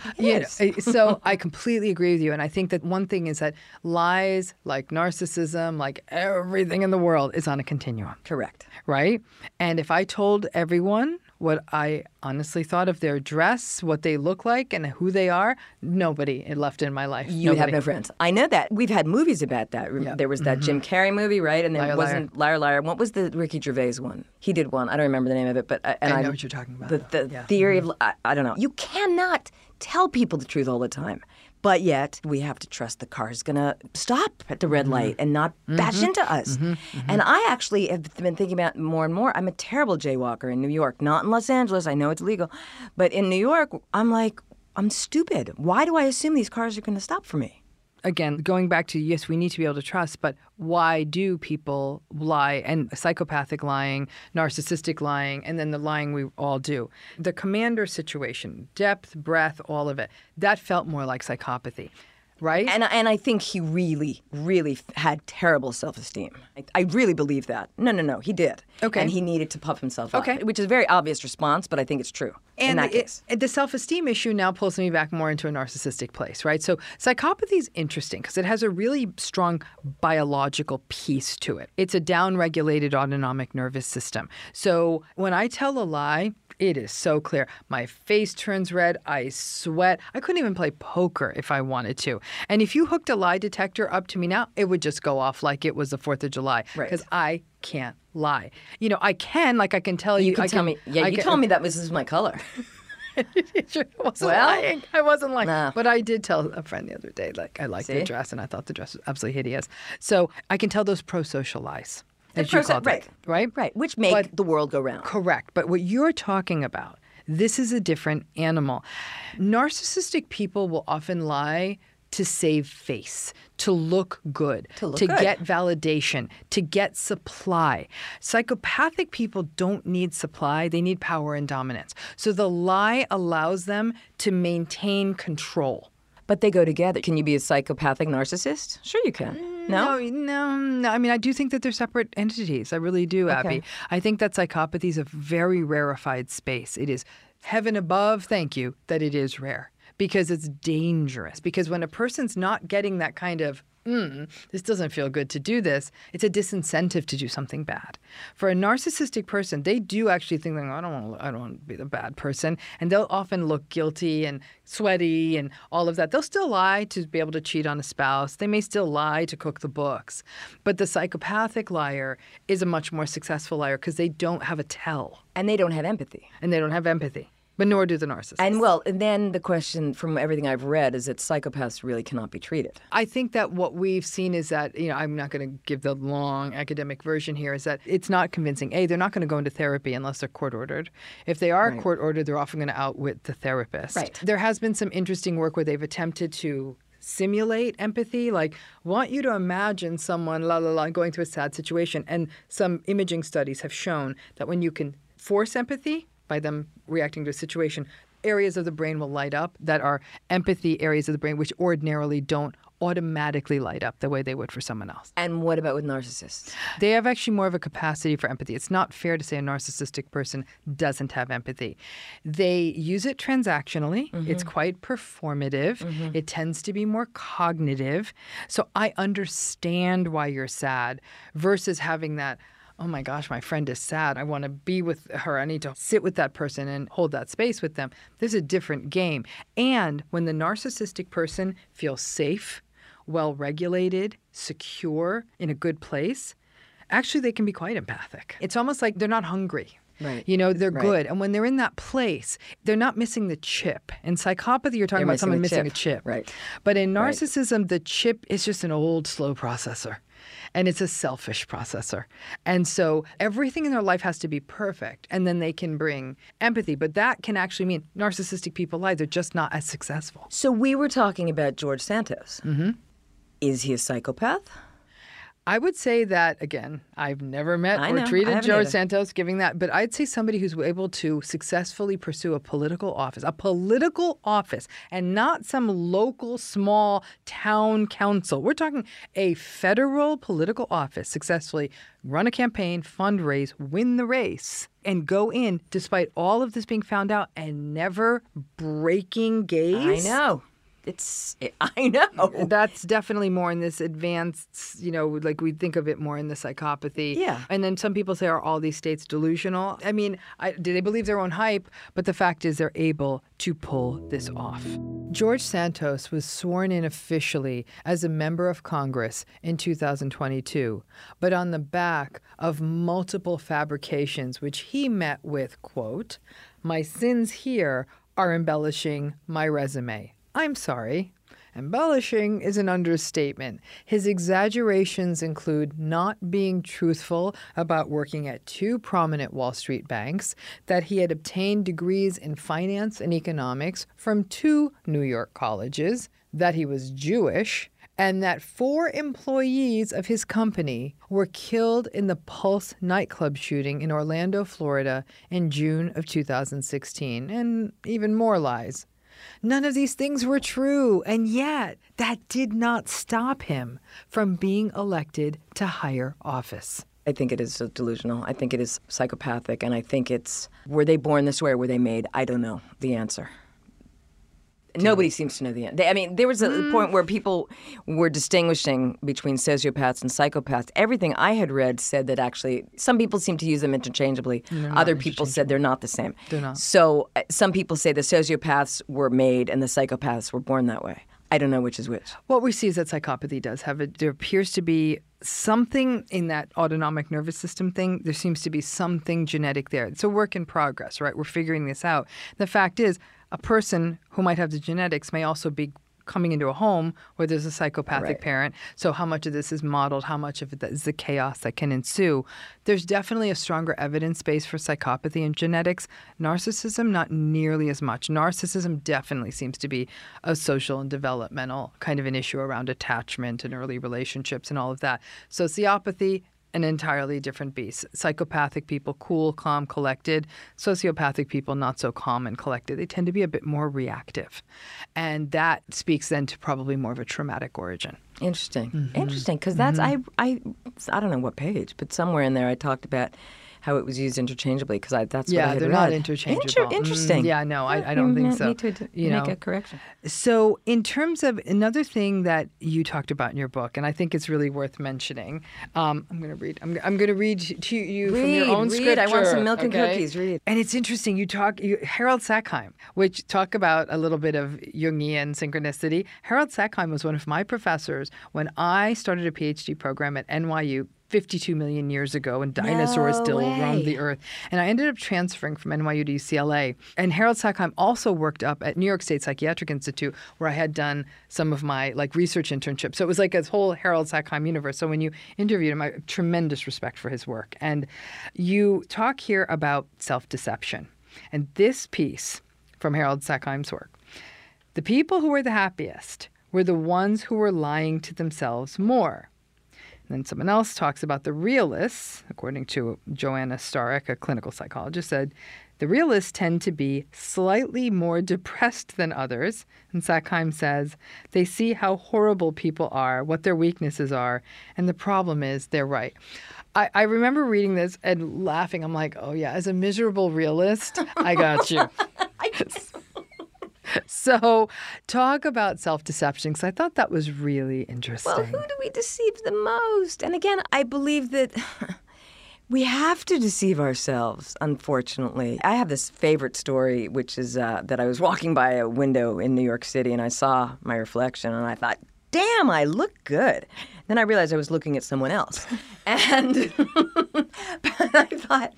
so I completely agree with you. And I think that one thing is that lies, like narcissism, like everything in the world, is on a continuum. Correct. Right? And if I told everyone what I honestly thought of their dress, what they look like, and who they are, nobody left in my life. You have no friends. I know that. We've had movies about that. Yeah. There was that Jim Carrey movie, right? And there wasn't Liar, Liar. What was the Ricky Gervais one? He did one. I don't remember the name of it, but I know what you're talking about. The theory of I don't know. You cannot tell people the truth all the time. But yet, we have to trust the car's going to stop at the red light and not bash into us. And I actually have been thinking about more and more. I'm a terrible jaywalker in New York, not in Los Angeles. I know it's legal. But in New York, I'm like, I'm stupid. Why do I assume these cars are going to stop for me? Again, going back to, yes, we need to be able to trust, but why do people lie? And psychopathic lying, narcissistic lying, and then the lying we all do. The commander situation, depth, breadth, all of it, that felt more like psychopathy. right? And I think he really, really had terrible self-esteem. I really believe that. No, he did. Okay. And he needed to puff himself up. Okay. Which is a very obvious response, but I think it's true in that case. The self-esteem issue now pulls me back more into a narcissistic place, right? So psychopathy is interesting because it has a really strong biological piece to it. It's a down-regulated autonomic nervous system. So when I tell a lie, it is so clear. My face turns red. I sweat. I couldn't even play poker if I wanted to. And if you hooked a lie detector up to me now, it would just go off like it was the 4th of July. Right. Because I can't lie. You know, I can tell you. You can tell me. Yeah, you told me that this is my color. I wasn't lying. No. But I did tell a friend the other day, like, I liked the dress, and I thought the dress was absolutely hideous. So I can tell those pro-social lies, as you called it. Right? Right. Which make the world go round. Correct. But what you're talking about, this is a different animal. Narcissistic people will often lie to save face, to look good, to get validation, to get supply. Psychopathic people don't need supply. They need power and dominance. So the lie allows them to maintain control. But they go together. Can you be a psychopathic narcissist? Sure you can. No? No. I mean, I do think that they're separate entities. I really do, Abby. I think that psychopathy is a very rarefied space. It is heaven above, thank you, that it is rare. Because it's dangerous. Because when a person's not getting that kind of, this doesn't feel good to do this, it's a disincentive to do something bad. For a narcissistic person, they do actually think, like, I don't want to be the bad person. And they'll often look guilty and sweaty and all of that. They'll still lie to be able to cheat on a spouse. They may still lie to cook the books. But the psychopathic liar is a much more successful liar because they don't have a tell. And they don't have empathy. But nor do the narcissists. And then the question from everything I've read is that psychopaths really cannot be treated. I think that what we've seen is that, I'm not going to give the long academic version here, is that it's not convincing. They're not going to go into therapy unless they're court-ordered. If they are court-ordered, they're often going to outwit the therapist. Right. There has been some interesting work where they've attempted to simulate empathy, like want you to imagine someone going through a sad situation. And some imaging studies have shown that when you can force empathy, by them reacting to a situation, areas of the brain will light up that are empathy areas of the brain which ordinarily don't automatically light up the way they would for someone else. And what about with narcissists? They have actually more of a capacity for empathy. It's not fair to say a narcissistic person doesn't have empathy. They use it transactionally. It's quite performative. It tends to be more cognitive. So I understand why you're sad versus having that, oh my gosh, my friend is sad. I want to be with her. I need to sit with that person and hold that space with them. There's a different game. And when the narcissistic person feels safe, well-regulated, secure, in a good place, actually they can be quite empathic. It's almost like they're not hungry. Right. They're good. And when they're in that place, they're not missing the chip. In psychopathy, you're talking about someone missing a chip. Right. But in narcissism, the chip is just an old, slow processor. And it's a selfish processor. And so everything in their life has to be perfect. And then they can bring empathy. But that can actually mean narcissistic people lie. They're just not as successful. So we were talking about George Santos. Is he a psychopath? I would say that, again, I've never met or I treated George either. Santos giving that, but I'd say somebody who's able to successfully pursue a political office, and not some local small town council. We're talking a federal political office, successfully run a campaign, fundraise, win the race, and go in despite all of this being found out and never breaking gaze. I know. I know. That's definitely more in this advanced, like we think of it more in the psychopathy. Yeah. And then some people say, are all these states delusional? I mean, do they believe their own hype? But the fact is they're able to pull this off. George Santos was sworn in officially as a member of Congress in 2022, but on the back of multiple fabrications, which he met with, quote, "My sins here are embellishing my resume." I'm sorry. Embellishing is an understatement. His exaggerations include not being truthful about working at two prominent Wall Street banks, that he had obtained degrees in finance and economics from two New York colleges, that he was Jewish, and that 4 employees of his company were killed in the Pulse nightclub shooting in Orlando, Florida in June of 2016, and even more lies. None of these things were true. And yet, that did not stop him from being elected to higher office. I think it is delusional. I think it is psychopathic. And I think it's, were they born this way or were they made? I don't know the answer. Nobody seems to know the answer. I mean, there was a point where people were distinguishing between sociopaths and psychopaths. Everything I had read said that actually some people seem to use them interchangeably. Other people said they're not the same. They're not. So some people say the sociopaths were made and the psychopaths were born that way. I don't know which is which. What we see is that psychopathy does have there appears to be something in that autonomic nervous system thing. There seems to be something genetic there. It's a work in progress, right? We're figuring this out. The fact is, a person who might have the genetics may also be coming into a home where there's a psychopathic parent. So how much of this is modeled? How much of it is the chaos that can ensue? There's definitely a stronger evidence base for psychopathy and genetics. Narcissism, not nearly as much. Narcissism definitely seems to be a social and developmental kind of an issue around attachment and early relationships and all of that. Sociopathy, an entirely different beast. Psychopathic people, cool, calm, collected. Sociopathic people, not so calm and collected. They tend to be a bit more reactive. And that speaks then to probably more of a traumatic origin. Interesting. Interesting, because that's, I don't know what page, but somewhere in there I talked about how it was used interchangeably, because that's what I had they're read. not interchangeable. Interesting. Yeah, no, I don't think so. Need to make a correction. So in terms of another thing that you talked about in your book, and I think it's really worth mentioning, I'm going to read. I'm going to read to you from your own scripture. I want some milk and cookies. Read. And it's interesting. Harold Sackheim, which talk about a little bit of Jungian synchronicity. Harold Sackheim was one of my professors when I started a PhD program at NYU 52 million years ago, and dinosaurs roamed the earth. And I ended up transferring from NYU to UCLA. And Harold Sackheim also worked up at New York State Psychiatric Institute, where I had done some of my research internships. So it was like a whole Harold Sackheim universe. So when you interviewed him, I have tremendous respect for his work. And you talk here about self-deception. And this piece from Harold Sackheim's work, the people who were the happiest were the ones who were lying to themselves more. Then someone else talks about the realists, according to Joanna Starek, a clinical psychologist, said, the realists tend to be slightly more depressed than others. And Sackheim says, they see how horrible people are, what their weaknesses are, and the problem is they're right. I remember reading this and laughing. I'm like, oh yeah, as a miserable realist, I got you. So talk about self-deception, because I thought that was really interesting. Well, who do we deceive the most? And again, I believe that we have to deceive ourselves, unfortunately. I have this favorite story, which is that I was walking by a window in New York City and I saw my reflection and I thought, damn, I look good. Then I realized I was looking at someone else. And but I thought,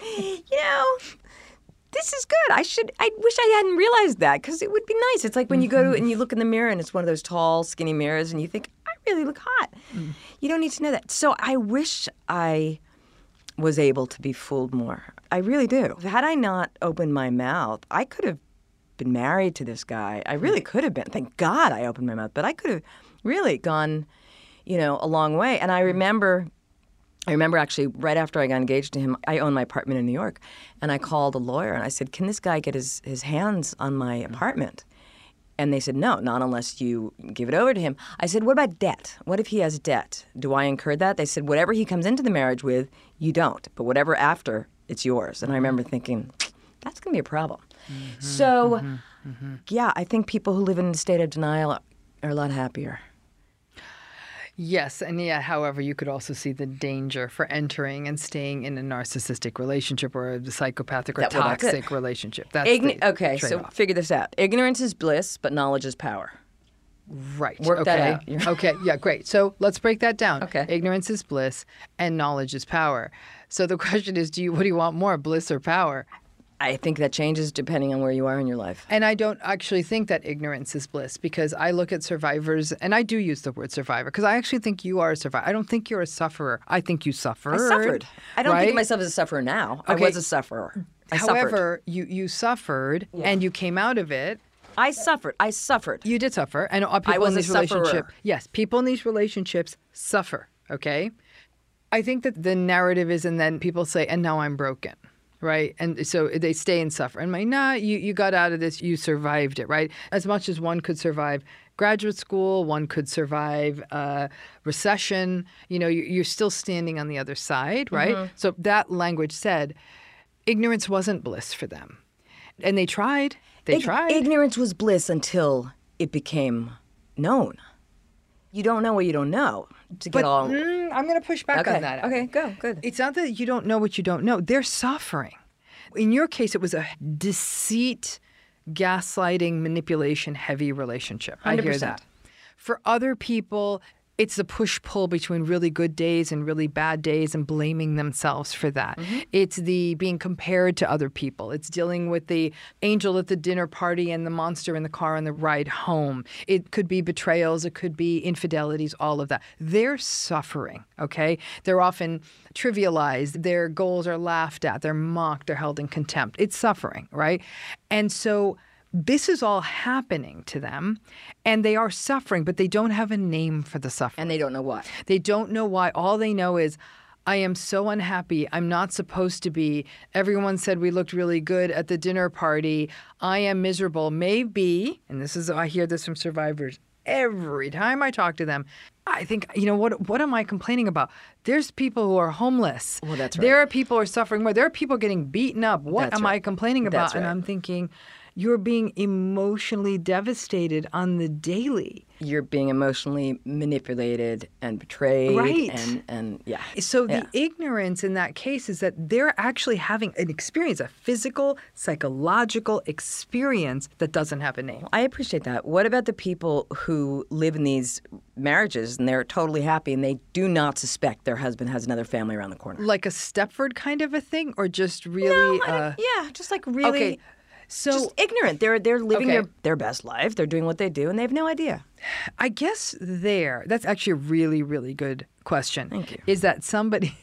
this is good. I wish I hadn't realized that, because it would be nice. It's like when you go to and you look in the mirror and it's one of those tall, skinny mirrors and you think, I really look hot. You don't need to know that. So I wish I was able to be fooled more. I really do. Had I not opened my mouth, I could have been married to this guy. I really could have been. Thank God I opened my mouth. But I could have really gone, a long way. And I remember actually right after I got engaged to him, I owned my apartment in New York, and I called a lawyer and I said, can this guy get his hands on my apartment? And they said, no, not unless you give it over to him. I said, what about debt? What if he has debt? Do I incur that? They said, whatever he comes into the marriage with, you don't. But whatever after, it's yours. And I remember thinking, that's going to be a problem. Yeah, I think people who live in a state of denial are a lot happier. Yes, and however, you could also see the danger for entering and staying in a narcissistic relationship or a psychopathic or toxic relationship. That's okay, so figure this out. Ignorance is bliss, but knowledge is power. Right. Work that out. Okay, yeah, great. So let's break that down. Okay. Ignorance is bliss and knowledge is power. So the question is, what do you want more, bliss or power? I think that changes depending on where you are in your life. And I don't actually think that ignorance is bliss, because I look at survivors, and I do use the word survivor, because I actually think you are a survivor. I don't think you're a sufferer. I think you suffered. I suffered. I don't think of myself as a sufferer now. Okay. I was a sufferer. However, you suffered, and you came out of it. I suffered. You did suffer. And people in these relationships. Yes, people in these relationships suffer, okay? I think that the narrative is, and then people say, and now I'm broken. right? And so they stay and suffer. And you got out of this, you survived it, right? As much as one could survive graduate school, one could survive recession, you're still standing on the other side, right? Mm-hmm. So that language said ignorance wasn't bliss for them. And they tried. They tried. Ignorance was bliss until it became known. You don't know what you don't know. I'm going to push back on that. Okay, go. Good. It's not that you don't know what you don't know. They're suffering. In your case, it was a deceit, gaslighting, manipulation-heavy relationship. 100%. I hear that. For other people, it's the push-pull between really good days and really bad days and blaming themselves for that. Mm-hmm. It's the being compared to other people. It's dealing with the angel at the dinner party and the monster in the car on the ride home. It could be betrayals. It could be infidelities, all of that. They're suffering, okay? They're often trivialized. Their goals are laughed at. They're mocked. They're held in contempt. It's suffering, right? And so this is all happening to them, and they are suffering, but they don't have a name for the suffering. And they don't know why. They don't know why. All they know is, I am so unhappy. I'm not supposed to be. Everyone said we looked really good at the dinner party. I am miserable. Maybe, and I hear this from survivors every time I talk to them, I think, what am I complaining about? There's people who are homeless. Well, that's right. There are people who are suffering more. There are people getting beaten up. What am I complaining about? That's right. And I'm thinking, you're being emotionally devastated on the daily. You're being emotionally manipulated and betrayed. Right. And yeah. So the ignorance in that case is that they're actually having an experience, a physical, psychological experience that doesn't have a name. I appreciate that. What about the people who live in these marriages and they're totally happy and they do not suspect their husband has another family around the corner? Like a Stepford kind of a thing, or just really? Just like really. Okay. So just ignorant. They're living their best life. They're doing what they do, and they have no idea. I guess that's actually a really, really good question. Thank you. Is that somebody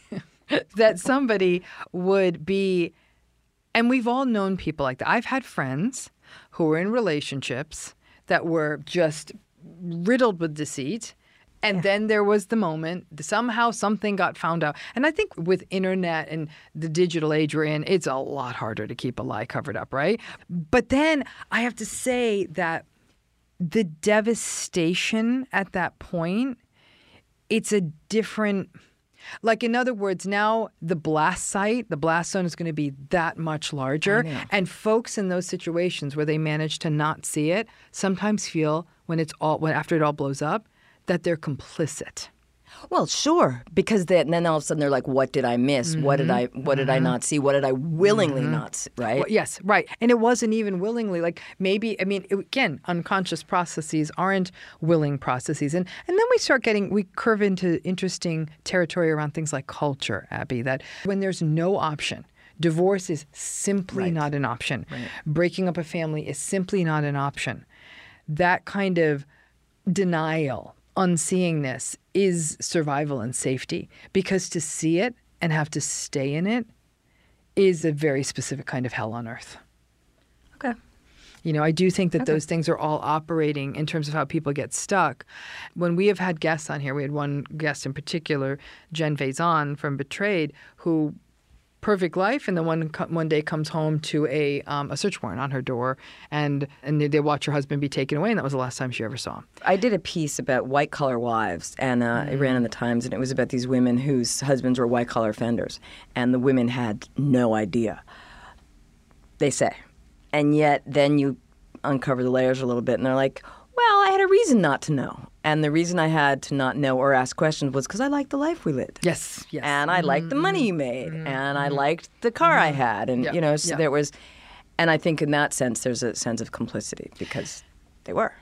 would be, and we've all known people like that. I've had friends who were in relationships that were just riddled with deceit. And then there was the moment, somehow something got found out. And I think with internet and the digital age we're in, it's a lot harder to keep a lie covered up, right? But then I have to say that the devastation at that point, it's a different, like in other words, now the blast zone is going to be that much larger. And folks in those situations where they manage to not see it sometimes feel after it all blows up, that they're complicit. Well, sure, because then all of a sudden they're like, "What did I miss? Mm-hmm. What did I not see? What did I willingly not see?" Right? Well, yes, right. And it wasn't even willingly. Like maybe, again, unconscious processes aren't willing processes, and then we curve into interesting territory around things like culture, Abby. That when there's no option. Divorce is simply not an option. Right. Breaking up a family is simply not an option. That kind of denial, unseeingness is survival and safety, because to see it and have to stay in it is a very specific kind of hell on earth. Okay. I do think that those things are all operating in terms of how people get stuck. When we have had guests on here, we had one guest in particular, Jen Faison from Betrayed, who perfect life, and then one day comes home to a search warrant on her door, and they watch her husband be taken away, and that was the last time she ever saw him. I did a piece about white-collar wives, and it ran in the Times, and it was about these women whose husbands were white-collar offenders, and the women had no idea, they say. And yet then you uncover the layers a little bit, and they're like, well, I had a reason not to know. And the reason I had to not know or ask questions was because I liked the life we lived. Yes. And I liked the money you made. And I liked the car I had. And, there was, and I think in that sense, there's a sense of complicity because they were.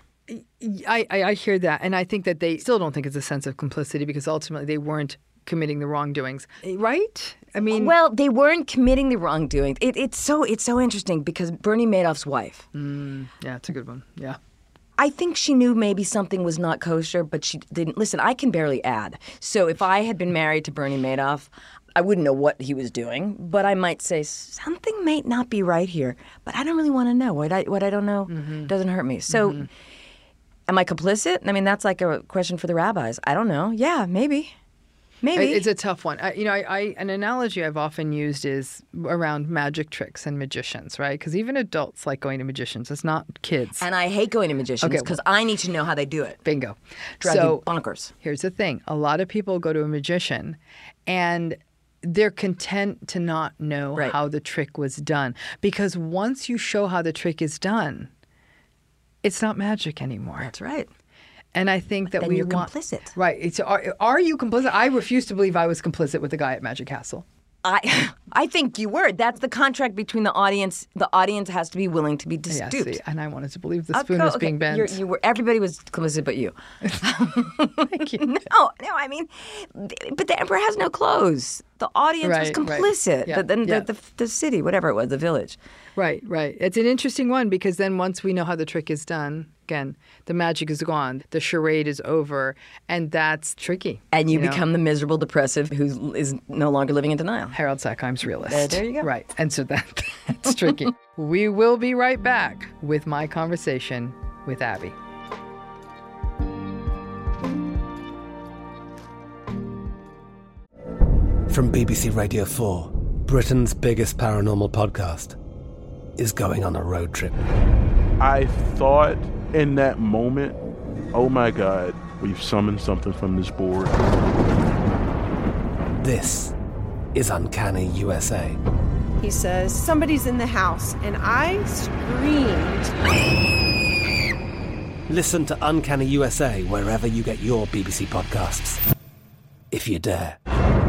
I hear that. And I think that they still don't think it's a sense of complicity because ultimately they weren't committing the wrongdoings. Right? Well, they weren't committing the wrongdoings. It's so interesting because Bernie Madoff's wife. Yeah, it's a good one. Yeah. I think she knew maybe something was not kosher, but she didn't. Listen, I can barely add. So if I had been married to Bernie Madoff, I wouldn't know what he was doing, but I might say something might not be right here, but I don't really want to know. What I don't know doesn't hurt me. So am I complicit? That's like a question for the rabbis. I don't know. Yeah, maybe. Maybe. It's a tough one. An analogy I've often used is around magic tricks and magicians, right? Because even adults like going to magicians. It's not kids. And I hate going to magicians because I need to know how they do it. Bingo. Drive you bonkers. Here's the thing. A lot of people go to a magician and they're content to not know how the trick was done. Because once you show how the trick is done, it's not magic anymore. That's right. And I think that you're complicit. Right. Are you complicit? I refuse to believe I was complicit with the guy at Magic Castle. I think you were. That's the contract between the audience. The audience has to be willing to be duped. Yeah, see, and I wanted to believe the spoon was being bent. You were. Everybody was complicit but you. Thank you. No, I mean, but the emperor has no clothes. The audience was complicit. Right. Yeah, then the city, whatever it was, the village. Right. It's an interesting one because then once we know how the trick is done, again, the magic is gone, the charade is over, and that's tricky. And you become the miserable depressive who is no longer living in denial. Harold Sackheim's realist. There you go. Right. And so that's tricky. We will be right back with my conversation with Abby. From BBC Radio 4, Britain's biggest paranormal podcast is going on a road trip. I thought in that moment, oh my God, we've summoned something from this board. This is Uncanny USA. He says, somebody's in the house, and I screamed. Listen to Uncanny USA wherever you get your BBC podcasts, if you dare.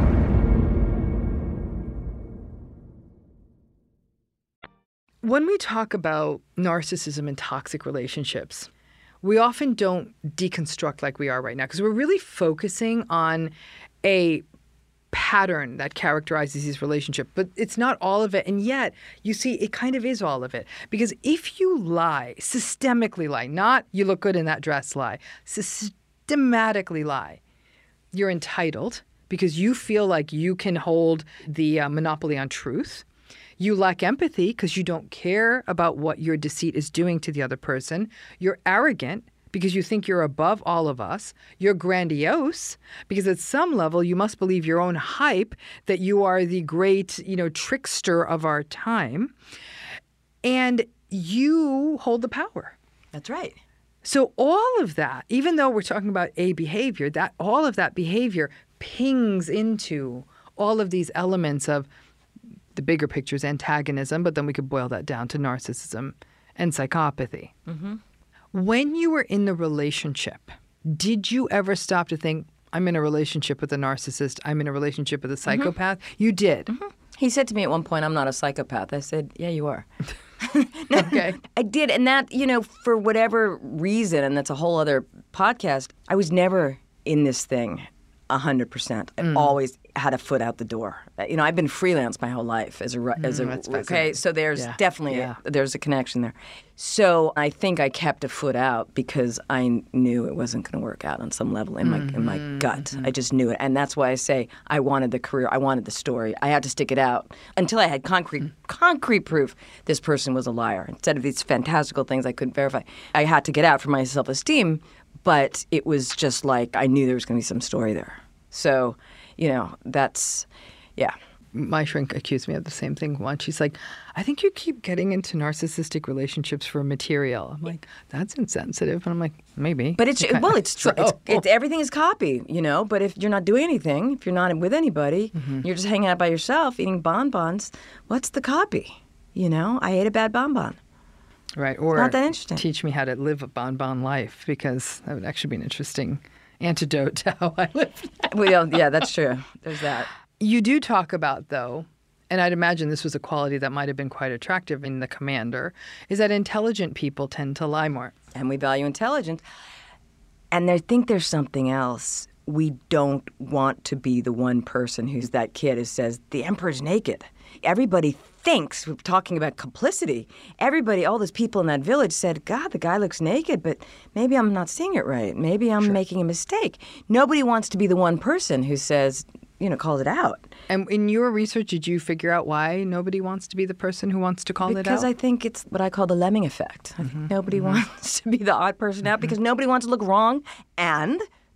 When we talk about narcissism and toxic relationships, we often don't deconstruct like we are right now because we're really focusing on a pattern that characterizes these relationships. But it's not all of it. And yet, you see, it kind of is all of it. Because if you lie, systemically lie, not you look good in that dress lie, systematically lie, you're entitled because you feel like you can hold the monopoly on truth. You lack empathy because you don't care about what your deceit is doing to the other person. You're arrogant because you think you're above all of us. You're grandiose because at some level you must believe your own hype that you are the great, trickster of our time. And you hold the power. That's right. So all of that, even though we're talking about a behavior, that all of that behavior pings into all of these elements of the bigger picture is antagonism, but then we could boil that down to narcissism and psychopathy. Mm-hmm. When you were in the relationship, did you ever stop to think, I'm in a relationship with a narcissist, I'm in a relationship with a psychopath? Mm-hmm. You did. Mm-hmm. He said to me at one point, I'm not a psychopath. I said, yeah, you are. Okay. I did. And that, for whatever reason, and that's a whole other podcast, I was never in this thing 100%. I always had a foot out the door. I've been freelance my whole life as a okay. So there's definitely there's a connection there. So I think I kept a foot out because I knew it wasn't going to work out on some level in my gut. Mm-hmm. I just knew it, and that's why I say I wanted the career. I wanted the story. I had to stick it out until I had concrete proof this person was a liar. Instead of these fantastical things I couldn't verify, I had to get out for my self-esteem. But it was just like I knew there was going to be some story there. So, that's, yeah. My shrink accused me of the same thing once. She's like, I think you keep getting into narcissistic relationships for material. I'm like, that's insensitive. And I'm like, maybe. But it's true. It's everything is copy, But if you're not doing anything, if you're not with anybody, you're just hanging out by yourself eating bonbons, what's the copy? I ate a bad bonbon. Right, or not that interesting. Teach me how to live a bonbon life, because that would actually be an interesting antidote to how I live. Well, yeah, that's true. There's that. You do talk about, though, and I'd imagine this was a quality that might have been quite attractive in the commander, is that intelligent people tend to lie more. And we value intelligence. And I think there's something else. We don't want to be the one person who's that kid who says, the emperor's naked. Everybody thinks, we're talking about complicity, all those people in that village said, God, the guy looks naked, but maybe I'm not seeing it right. Maybe I'm making a mistake. Nobody wants to be the one person who says, calls it out. And in your research, did you figure out why nobody wants to be the person who wants to call it out? Because I think it's what I call the lemming effect. I think nobody wants to be the odd person out because nobody wants to look wrong and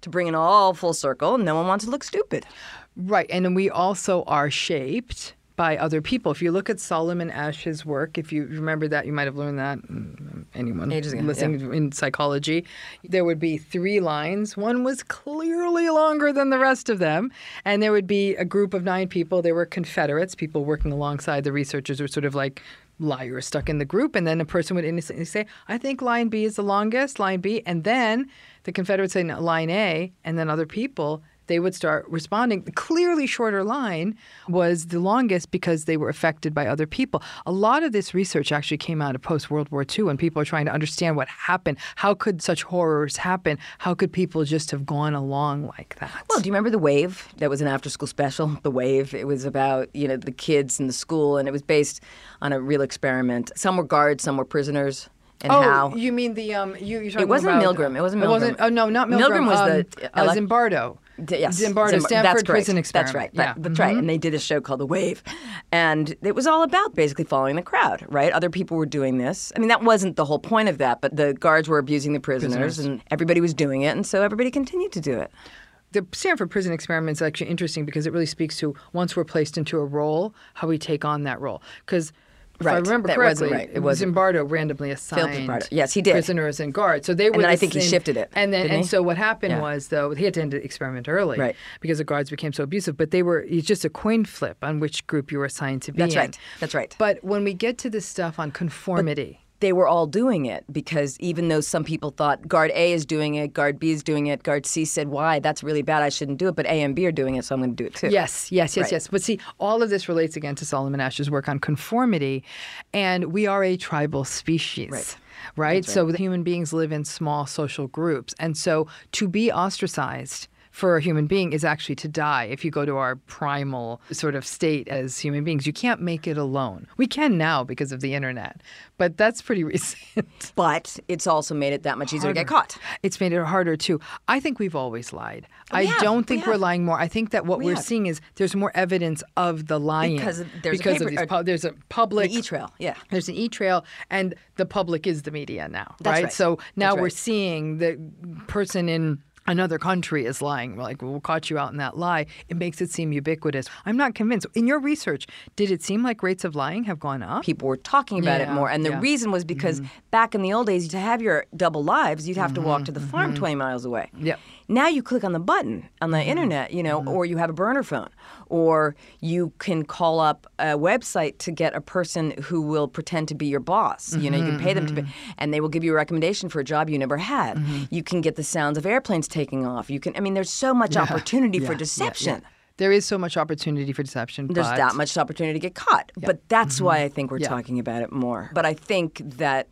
to bring it all full circle. No one wants to look stupid. Right. And then we also are shaped by other people. If you look at Solomon Asch's work, if you remember that, you might have learned that, anyone Ages ago, listening in psychology, there would be 3 lines. One was clearly longer than the rest of them. And there would be a group of 9 people. They were Confederates, people working alongside the researchers were sort of like liars stuck in the group. And then a person would innocently say, I think line B is the longest, line B. And then the Confederates say no, line A, and then other people, they would start responding. The clearly shorter line was the longest because they were affected by other people. A lot of this research actually came out of post-World War II when people are trying to understand what happened. How could such horrors happen? How could people just have gone along like that? Well, do you remember The Wave? That was an after-school special, The Wave. It was about, the kids in the school, and it was based on a real experiment. Some were guards, some were prisoners. And how you mean the you're talking it wasn't about, Milgram. It wasn't Milgram. Oh no, not Milgram. Milgram was Zimbardo. Yes, Zimbardo, Stanford Prison Experiment. Experiment. That's right. Yeah. That's right. And they did a show called The Wave. And it was all about basically following the crowd, right? Other people were doing this. I mean, that wasn't the whole point of that, but the guards were abusing the prisoners. And everybody was doing it, and so everybody continued to do it. The Stanford Prison Experiment is actually interesting because it really speaks to once we're placed into a role, how we take on that role. Because if I remember correctly, it was Zimbardo randomly assigned yes, he did. prisoners and guards. So they were. And then I think he shifted it. And so what happened was, though, he had to end the experiment early because the guards became so abusive. But it's just a coin flip on which group you were assigned to be in. That's right. But when we get to this stuff on conformity. They were all doing it because even though some people thought guard A is doing it, guard B is doing it, guard C said, why? That's really bad. I shouldn't do it. But A and B are doing it, so I'm going to do it too. Yes. But see, all of this relates again to Solomon Asch's work on conformity. And we are a tribal species. Right? So the human beings live in small social groups. And so to be ostracized for a human being is actually to die if you go to our primal sort of state as human beings. You can't make it alone. We can now because of the internet, but that's pretty recent. But it's also made it that much easier to get caught. It's made it harder too. I think we've always lied. I don't think we're lying more. I think that what we're seeing is there's more evidence of the lying. Because there's a public... The e-trail, There's an e-trail, and the public is the media now, That's right? So now we're seeing the person in another country is lying. We're like, we'll caught you out in that lie. It makes it seem ubiquitous. I'm not convinced. In your research, did it seem like rates of lying have gone up? People were talking about it more. And the reason was because back in the old days, to have your double lives, you'd have to walk to the farm 20 miles away. Yep. Now you click on the button on the internet, or you have a burner phone, or you can call up a website to get a person who will pretend to be your boss. You can pay them to be, and they will give you a recommendation for a job you never had. You can get the sounds of airplanes taking off. There's so much opportunity for deception. There is so much opportunity for deception. There's that much opportunity to get caught. But that's why I think we're talking about it more. But I think that,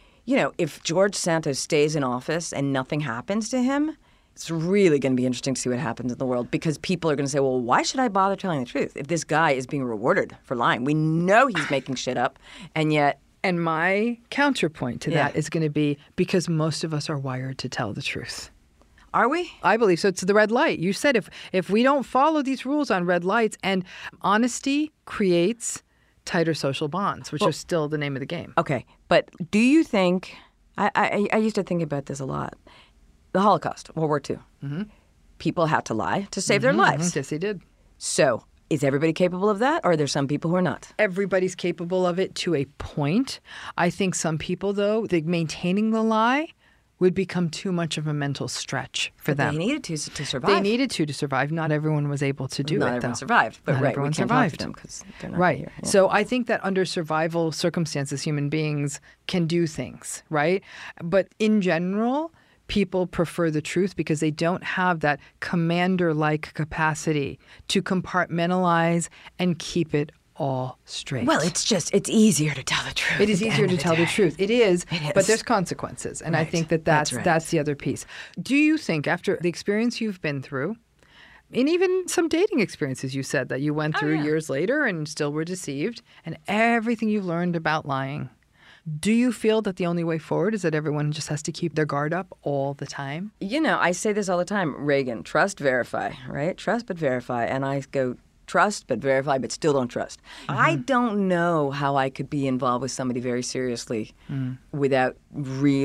if George Santos stays in office and nothing happens to him, it's really going to be interesting to see what happens in the world because people are going to say, well, why should I bother telling the truth if this guy is being rewarded for lying? We know he's making shit up, and yet... And my counterpoint to that is going to be because most of us are wired to tell the truth. Are we? I believe so. It's the red light. You said if we don't follow these rules on red lights, and honesty creates tighter social bonds, which are still the name of the game. Okay, but do you think... I used to think about this a lot. The Holocaust, World War II. People had to lie to save their lives. Yes, they did. So is everybody capable of that, or are there some people who are not? Everybody's capable of it to a point. I think some people, though, maintaining the lie would become too much of a mental stretch for them. They needed to survive. They needed to survive. Not everyone was able to do it, though. Not everyone survived. But not everyone we can't survived. talk to them because they're not here. Yeah. So I think that under survival circumstances, human beings can do things, right? But in general... people prefer the truth because they don't have that commander-like capacity to compartmentalize and keep it all straight. Well, it's easier to tell the truth. It is easier to tell the truth. It is, but there's consequences. And I think that's the other piece. Do you think after the experience you've been through, and even some dating experiences you said that you went through years later and still were deceived, and everything you've learned about lying, do you feel that the only way forward is that everyone just has to keep their guard up all the time? I say this all the time. Reagan, trust, verify, right? Trust but verify. And I go, trust but verify, but still don't trust. I don't know how I could be involved with somebody very seriously without really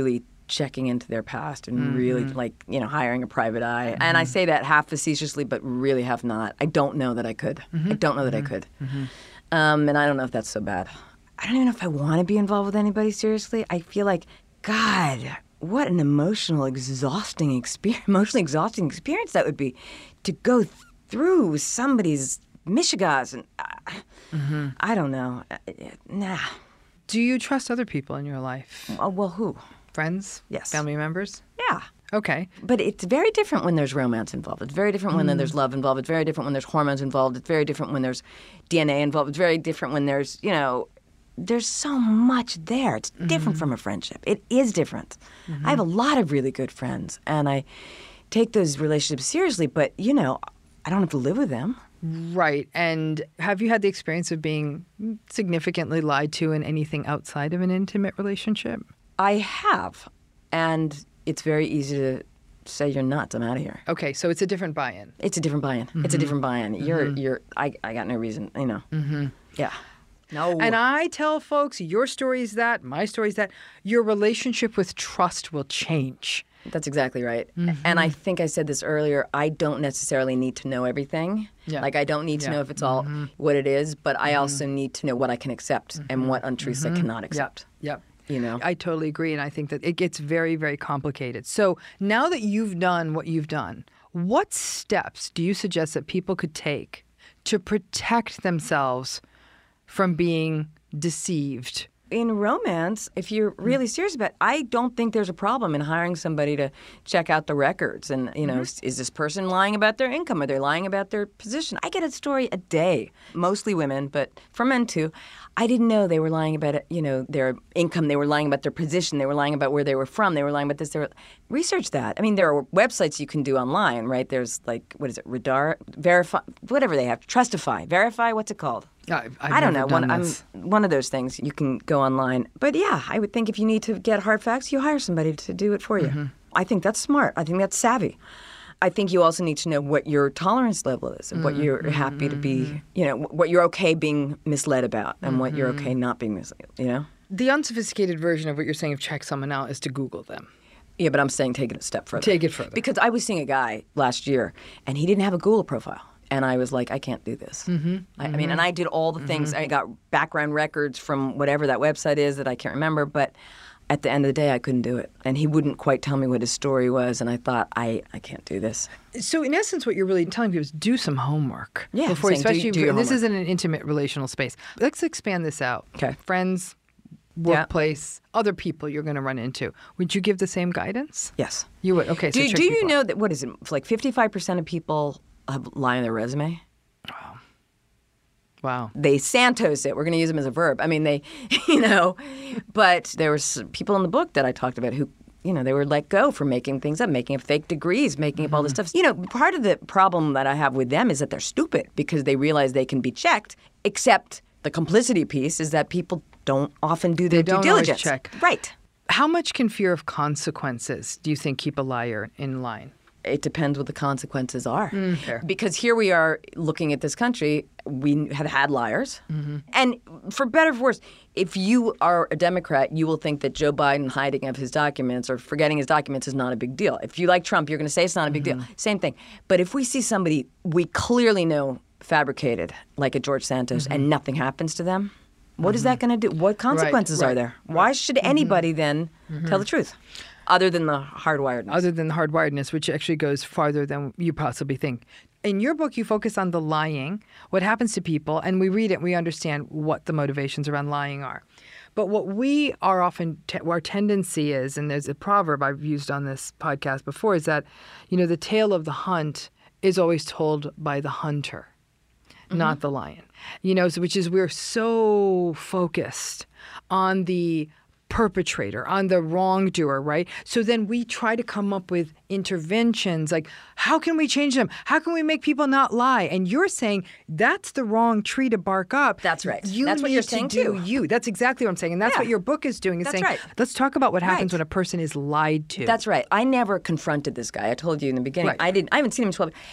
checking into their past and really, like, you know, hiring a private eye. And I say that half facetiously, but really half not. I don't know that I could. I don't know that I could. And I don't know if that's so bad. I don't even know if I want to be involved with anybody seriously. I feel like, God, what an emotionally exhausting experience that would be to go through somebody's mishigas. And I don't know. Nah. Do you trust other people in your life? Oh, well, who? Friends? Yes. Family members? Yeah. Okay. But it's very different when there's romance involved. It's very different when there's love involved. It's very different when there's hormones involved. It's very different when there's DNA involved. It's very different when there's, you know, there's so much there. It's different from a friendship. It is different. I have a lot of really good friends, and I take those relationships seriously, but, you know, I don't have to live with them. Right. And have you had the experience of being significantly lied to in anything outside of an intimate relationship? I have, and it's very easy to say you're nuts. I'm out of here. Okay, so it's a different buy-in. It's a different buy-in. It's a different buy-in. I got no reason, you know. Yeah. No. And I tell folks, your story is that, my story is that, your relationship with trust will change. That's exactly right. And I think I said this earlier, I don't necessarily need to know everything. Yeah. Like, I don't need to know if it's all what it is, but I also need to know what I can accept and what untruths I cannot accept. Yep. You know? I totally agree, and I think that it gets very, very complicated. So now that you've done what you've done, what steps do you suggest that people could take to protect themselves from being deceived? In romance, if you're really serious about it, I don't think there's a problem in hiring somebody to check out the records. And, you know, is this person lying about their income? Are they lying about their position? I get a story a day, mostly women, but for men too. I didn't know they were lying about, you know, their income. They were lying about their position. They were lying about where they were from. They were lying about this. Research that. I mean, there are websites you can do online, right? There's like, what is it, Radar, Verify, whatever they have, Trustify, Verify, what's it called? I don't know. One of those things you can go online. But yeah, I would think if you need to get hard facts, you hire somebody to do it for you. I think that's smart. I think that's savvy. I think you also need to know what your tolerance level is and what you're happy to be, you know, what you're okay being misled about and what you're okay not being misled, you know? The unsophisticated version of what you're saying of check someone out is to Google them. Yeah, but I'm saying take it a step further. Take it further. Because I was seeing a guy last year, and he didn't have a Google profile. And I was like, I can't do this. I mean, and I did all the things. I got background records from whatever that website is that I can't remember. But at the end of the day, I couldn't do it. And he wouldn't quite tell me what his story was. And I thought, I can't do this. So in essence, what you're really telling people is do some homework. Yeah, before, saying, especially do your this homework. isn't an intimate relational space. Let's expand this out. Okay. Friends, workplace, other people you're going to run into. Would you give the same guidance? Yes. You would. Okay. So Do check you people know out. that, what is it, like 55% of people lie on their resume? Wow. They Santos it. We're going to use them as a verb. I mean, they, you know, but there were people in the book that I talked about who, you know, they were let go for making things up, making up fake degrees, making up all this stuff. You know, part of the problem that I have with them is that they're stupid because they realize they can be checked, except the complicity piece is that people don't often do their due diligence. Always check. Right. How much can fear of consequences do you think keep a liar in line? It depends what the consequences are. Fair. Because here we are looking at this country, we have had liars. And for better or for worse, if you are a Democrat, you will think that Joe Biden hiding of his documents or forgetting his documents is not a big deal. If you like Trump, you're going to say it's not a big deal. Same thing. But if we see somebody we clearly know fabricated, like a George Santos, and nothing happens to them, what is that going to do? What consequences are there? Why should anybody then tell the truth? Other than the hardwiredness. Other than the hardwiredness, which actually goes farther than you possibly think. In your book, you focus on the lying, what happens to people, and we read it and we understand what the motivations around lying are. But what we are often, our tendency is, and there's a proverb I've used on this podcast before, is that, you know, the tale of the hunt is always told by the hunter, not the lion. You know, so, which is we're so focused on the perpetrator, on the wrongdoer, right? So then we try to come up with interventions like, how can we change them? How can we make people not lie? And you're saying that's the wrong tree to bark up. That's right. You That's what need you're to saying, do too. you. That's exactly what I'm saying. And that's Yeah. what your book is doing, is That's saying, right. let's talk about what happens Right. when a person is lied to. That's right. I never confronted this guy. I told you in the beginning. Right. I haven't seen him in 12.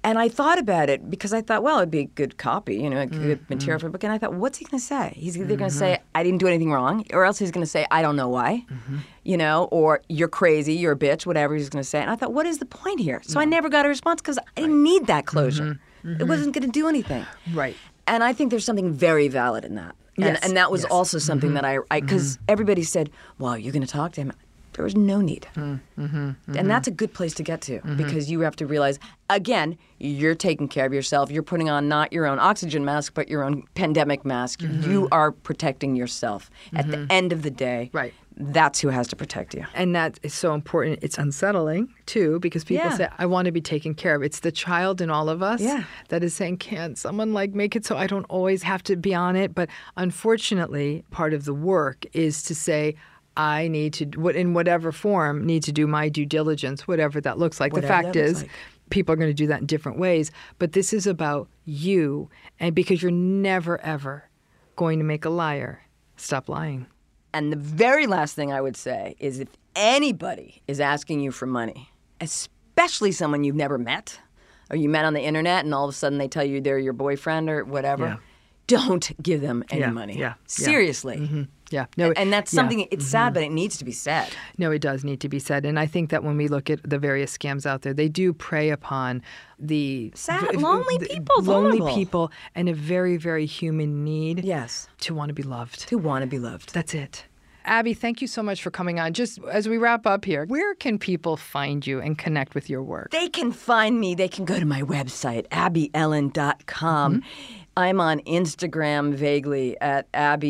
And I thought about it because I thought, well, it'd be good copy, good material for a book. And I thought, what's he going to say? He's either going to say, I didn't do anything wrong, or else he's going to say, I don't know why, or you're crazy, you're a bitch, whatever he's going to say. And I thought, what is the point here? So I never got a response because I didn't need that closure. It wasn't going to do anything. Right. And I think there's something very valid in that. And that was also something that I because everybody said, well, you're going to talk to him. There was no need. And that's a good place to get to because you have to realize, again, you're taking care of yourself. You're putting on not your own oxygen mask, but your own pandemic mask. You are protecting yourself. At the end of the day, that's who has to protect you. And that is so important. It's unsettling, too, because people say, I want to be taken care of. It's the child in all of us that is saying, can't someone make it so I don't always have to be on it? But unfortunately, part of the work is to say, I need to, in whatever form, need to do my due diligence, whatever that looks like. The fact is, people are going to do that in different ways. But this is about you, and because you're never, ever going to make a liar stop lying. And the very last thing I would say is if anybody is asking you for money, especially someone you've never met, or you met on the internet and all of a sudden they tell you they're your boyfriend or whatever, don't give them any money. Seriously. No, and that's something, it's sad, but it needs to be said. No, it does need to be said. And I think that when we look at the various scams out there, they do prey upon the sad, lonely people, lonely vulnerable people, and a very, very human need to want to be loved. To want to be loved. That's it. Abby, thank you so much for coming on. Just as we wrap up here, where can people find you and connect with your work? They can find me. They can go to my website, abbyellen.com. I'm on Instagram vaguely at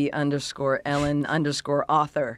Abby_Ellen_author.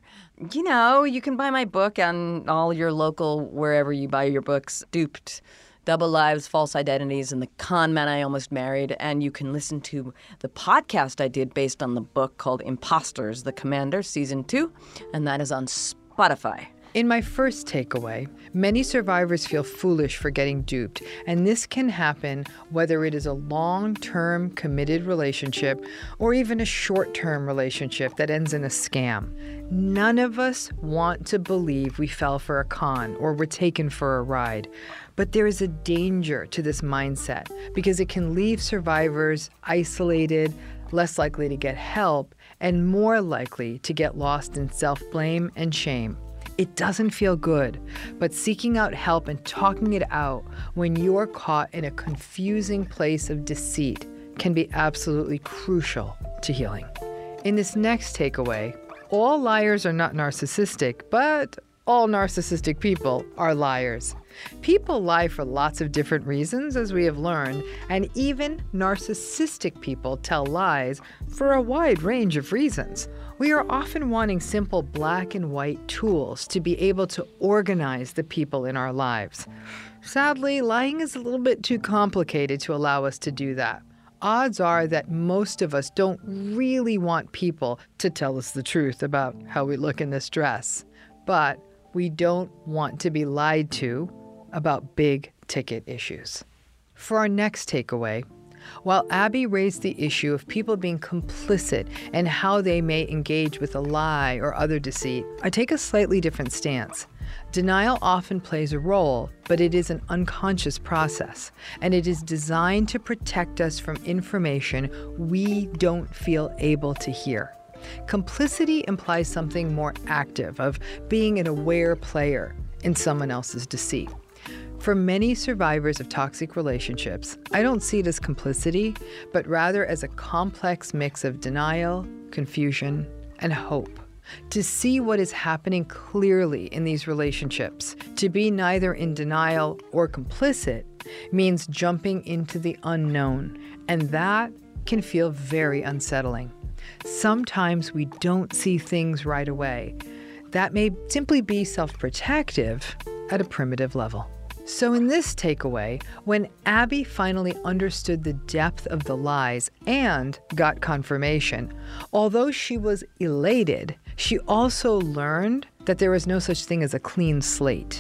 You can buy my book on all your local, wherever you buy your books, Duped, Double Lives, False Identities, and The Con Man I Almost Married. And you can listen to the podcast I did based on the book called Imposters, The Commander, Season 2, and that is on Spotify. In my first takeaway, many survivors feel foolish for getting duped, and this can happen whether it is a long-term committed relationship or even a short-term relationship that ends in a scam. None of us want to believe we fell for a con or were taken for a ride, but there is a danger to this mindset because it can leave survivors isolated, less likely to get help, and more likely to get lost in self-blame and shame. It doesn't feel good, but seeking out help and talking it out when you're caught in a confusing place of deceit can be absolutely crucial to healing. In this next takeaway, all liars are not narcissistic, but all narcissistic people are liars. People lie for lots of different reasons, as we have learned, and even narcissistic people tell lies for a wide range of reasons. We are often wanting simple black and white tools to be able to organize the people in our lives. Sadly, lying is a little bit too complicated to allow us to do that. Odds are that most of us don't really want people to tell us the truth about how we look in this dress, but we don't want to be lied to about big ticket issues. For our next takeaway, while Abby raised the issue of people being complicit and how they may engage with a lie or other deceit, I take a slightly different stance. Denial often plays a role, but it is an unconscious process, and it is designed to protect us from information we don't feel able to hear. Complicity implies something more active, of being an aware player in someone else's deceit. For many survivors of toxic relationships, I don't see it as complicity, but rather as a complex mix of denial, confusion, and hope. To see what is happening clearly in these relationships, to be neither in denial or complicit, means jumping into the unknown, and that can feel very unsettling. Sometimes we don't see things right away. That may simply be self-protective at a primitive level. So in this takeaway, when Abby finally understood the depth of the lies and got confirmation, although she was elated, she also learned that there was no such thing as a clean slate.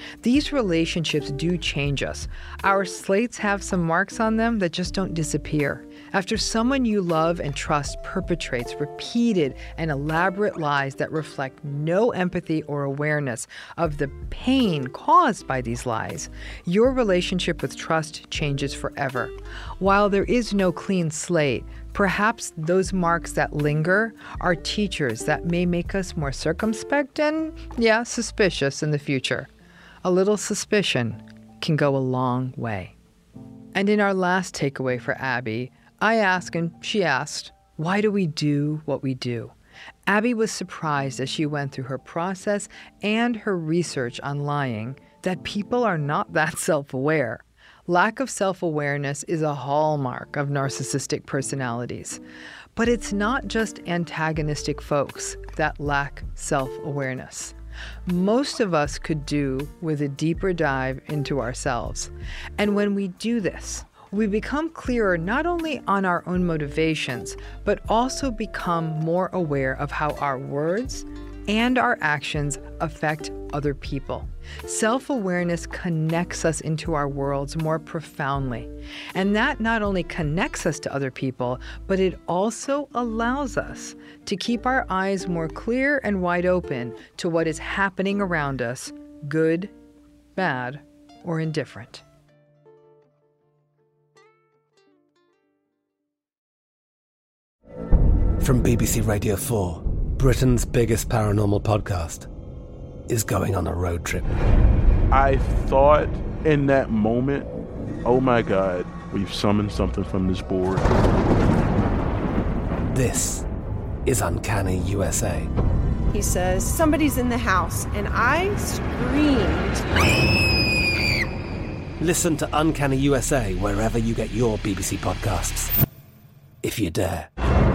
These relationships do change us. Our slates have some marks on them that just don't disappear. After someone you love and trust perpetrates repeated and elaborate lies that reflect no empathy or awareness of the pain caused by these lies, your relationship with trust changes forever. While there is no clean slate, perhaps those marks that linger are teachers that may make us more circumspect and, suspicious in the future. A little suspicion can go a long way. And in our last takeaway for Abby, I asked and she asked, why do we do what we do? Abby was surprised as she went through her process and her research on lying that people are not that self-aware. Lack of self-awareness is a hallmark of narcissistic personalities. But it's not just antagonistic folks that lack self-awareness. Most of us could do with a deeper dive into ourselves. And when we do this, we become clearer not only on our own motivations, but also become more aware of how our words and our actions affect other people. Self-awareness connects us into our worlds more profoundly. And that not only connects us to other people, but it also allows us to keep our eyes more clear and wide open to what is happening around us, good, bad, or indifferent. From BBC Radio 4, Britain's biggest paranormal podcast is going on a road trip. I thought in that moment, oh my God, we've summoned something from this board. This is Uncanny USA. He says, somebody's in the house, and I screamed. Listen to Uncanny USA wherever you get your BBC podcasts, if you dare.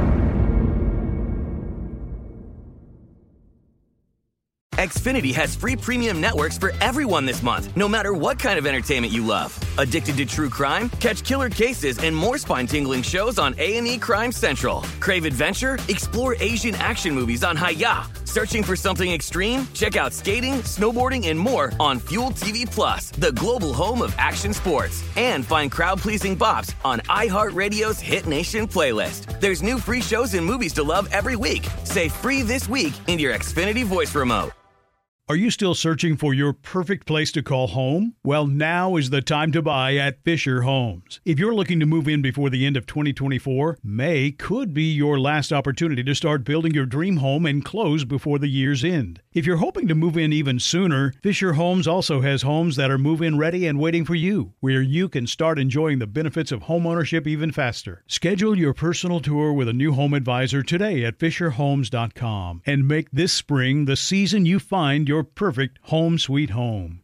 Xfinity has free premium networks for everyone this month, no matter what kind of entertainment you love. Addicted to true crime? Catch killer cases and more spine-tingling shows on A&E Crime Central. Crave adventure? Explore Asian action movies on Hi-YAH. Searching for something extreme? Check out skating, snowboarding, and more on Fuel TV Plus, the global home of action sports. And find crowd-pleasing bops on iHeartRadio's Hit Nation playlist. There's new free shows and movies to love every week. Say free this week in your Xfinity voice remote. Are you still searching for your perfect place to call home? Well, now is the time to buy at Fisher Homes. If you're looking to move in before the end of 2024, May could be your last opportunity to start building your dream home and close before the year's end. If you're hoping to move in even sooner, Fisher Homes also has homes that are move-in ready and waiting for you, where you can start enjoying the benefits of homeownership even faster. Schedule your personal tour with a new home advisor today at FisherHomes.com and make this spring the season you find your perfect home sweet home.